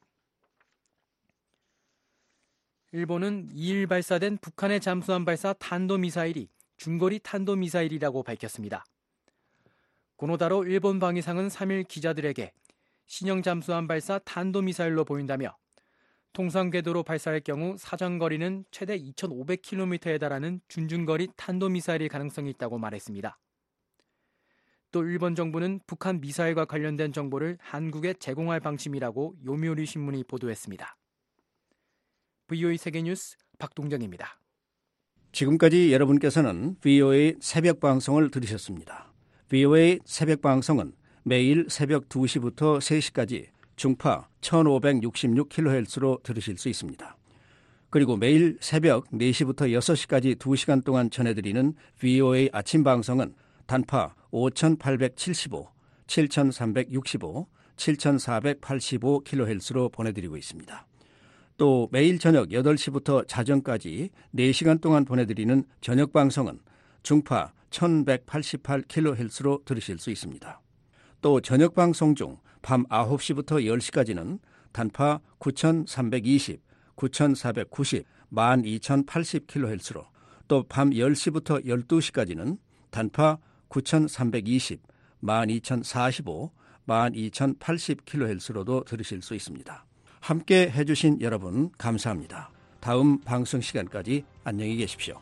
[SPEAKER 8] 일본은 2일 발사된 북한의 잠수함 발사 탄도미사일이 중거리 탄도미사일이라고 밝혔습니다. 고노다로 일본 방위상은 3일 기자들에게 신형 잠수함 발사 탄도미사일로 보인다며 통상 궤도로 발사할 경우 사정거리는 최대 2,500km에 달하는 준중거리 탄도미사일일 가능성이 있다고 말했습니다. 또 일본 정부는 북한 미사일과 관련된 정보를 한국에 제공할 방침이라고 요미우리 신문이 보도했습니다. VOA 세계뉴스 박동정입니다.
[SPEAKER 9] 지금까지 여러분께서는 VOA 새벽 방송을 들으셨습니다. VOA 새벽 방송은 매일 새벽 2시부터 3시까지 중파 1566kHz로 들으실 수 있습니다. 그리고 매일 새벽 4시부터 6시까지 2시간 동안 전해드리는 VOA 아침 방송은 단파 5875, 7365, 7485kHz로 보내드리고 있습니다. 또 매일 저녁 8시부터 자정까지 4시간 동안 보내드리는 저녁 방송은 중파 1188kHz로 들으실 수 있습니다. 또 저녁 방송 중 밤 9시부터 10시까지는 단파 9320, 9490, 12080kHz로 또 밤 10시부터 12시까지는 단파 9320, 12045, 12080kHz로도 들으실 수 있습니다. 함께 해주신 여러분 감사합니다. 다음 방송 시간까지 안녕히 계십시오.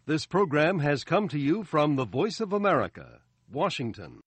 [SPEAKER 10] This program has come to you from the Voice of America, Washington.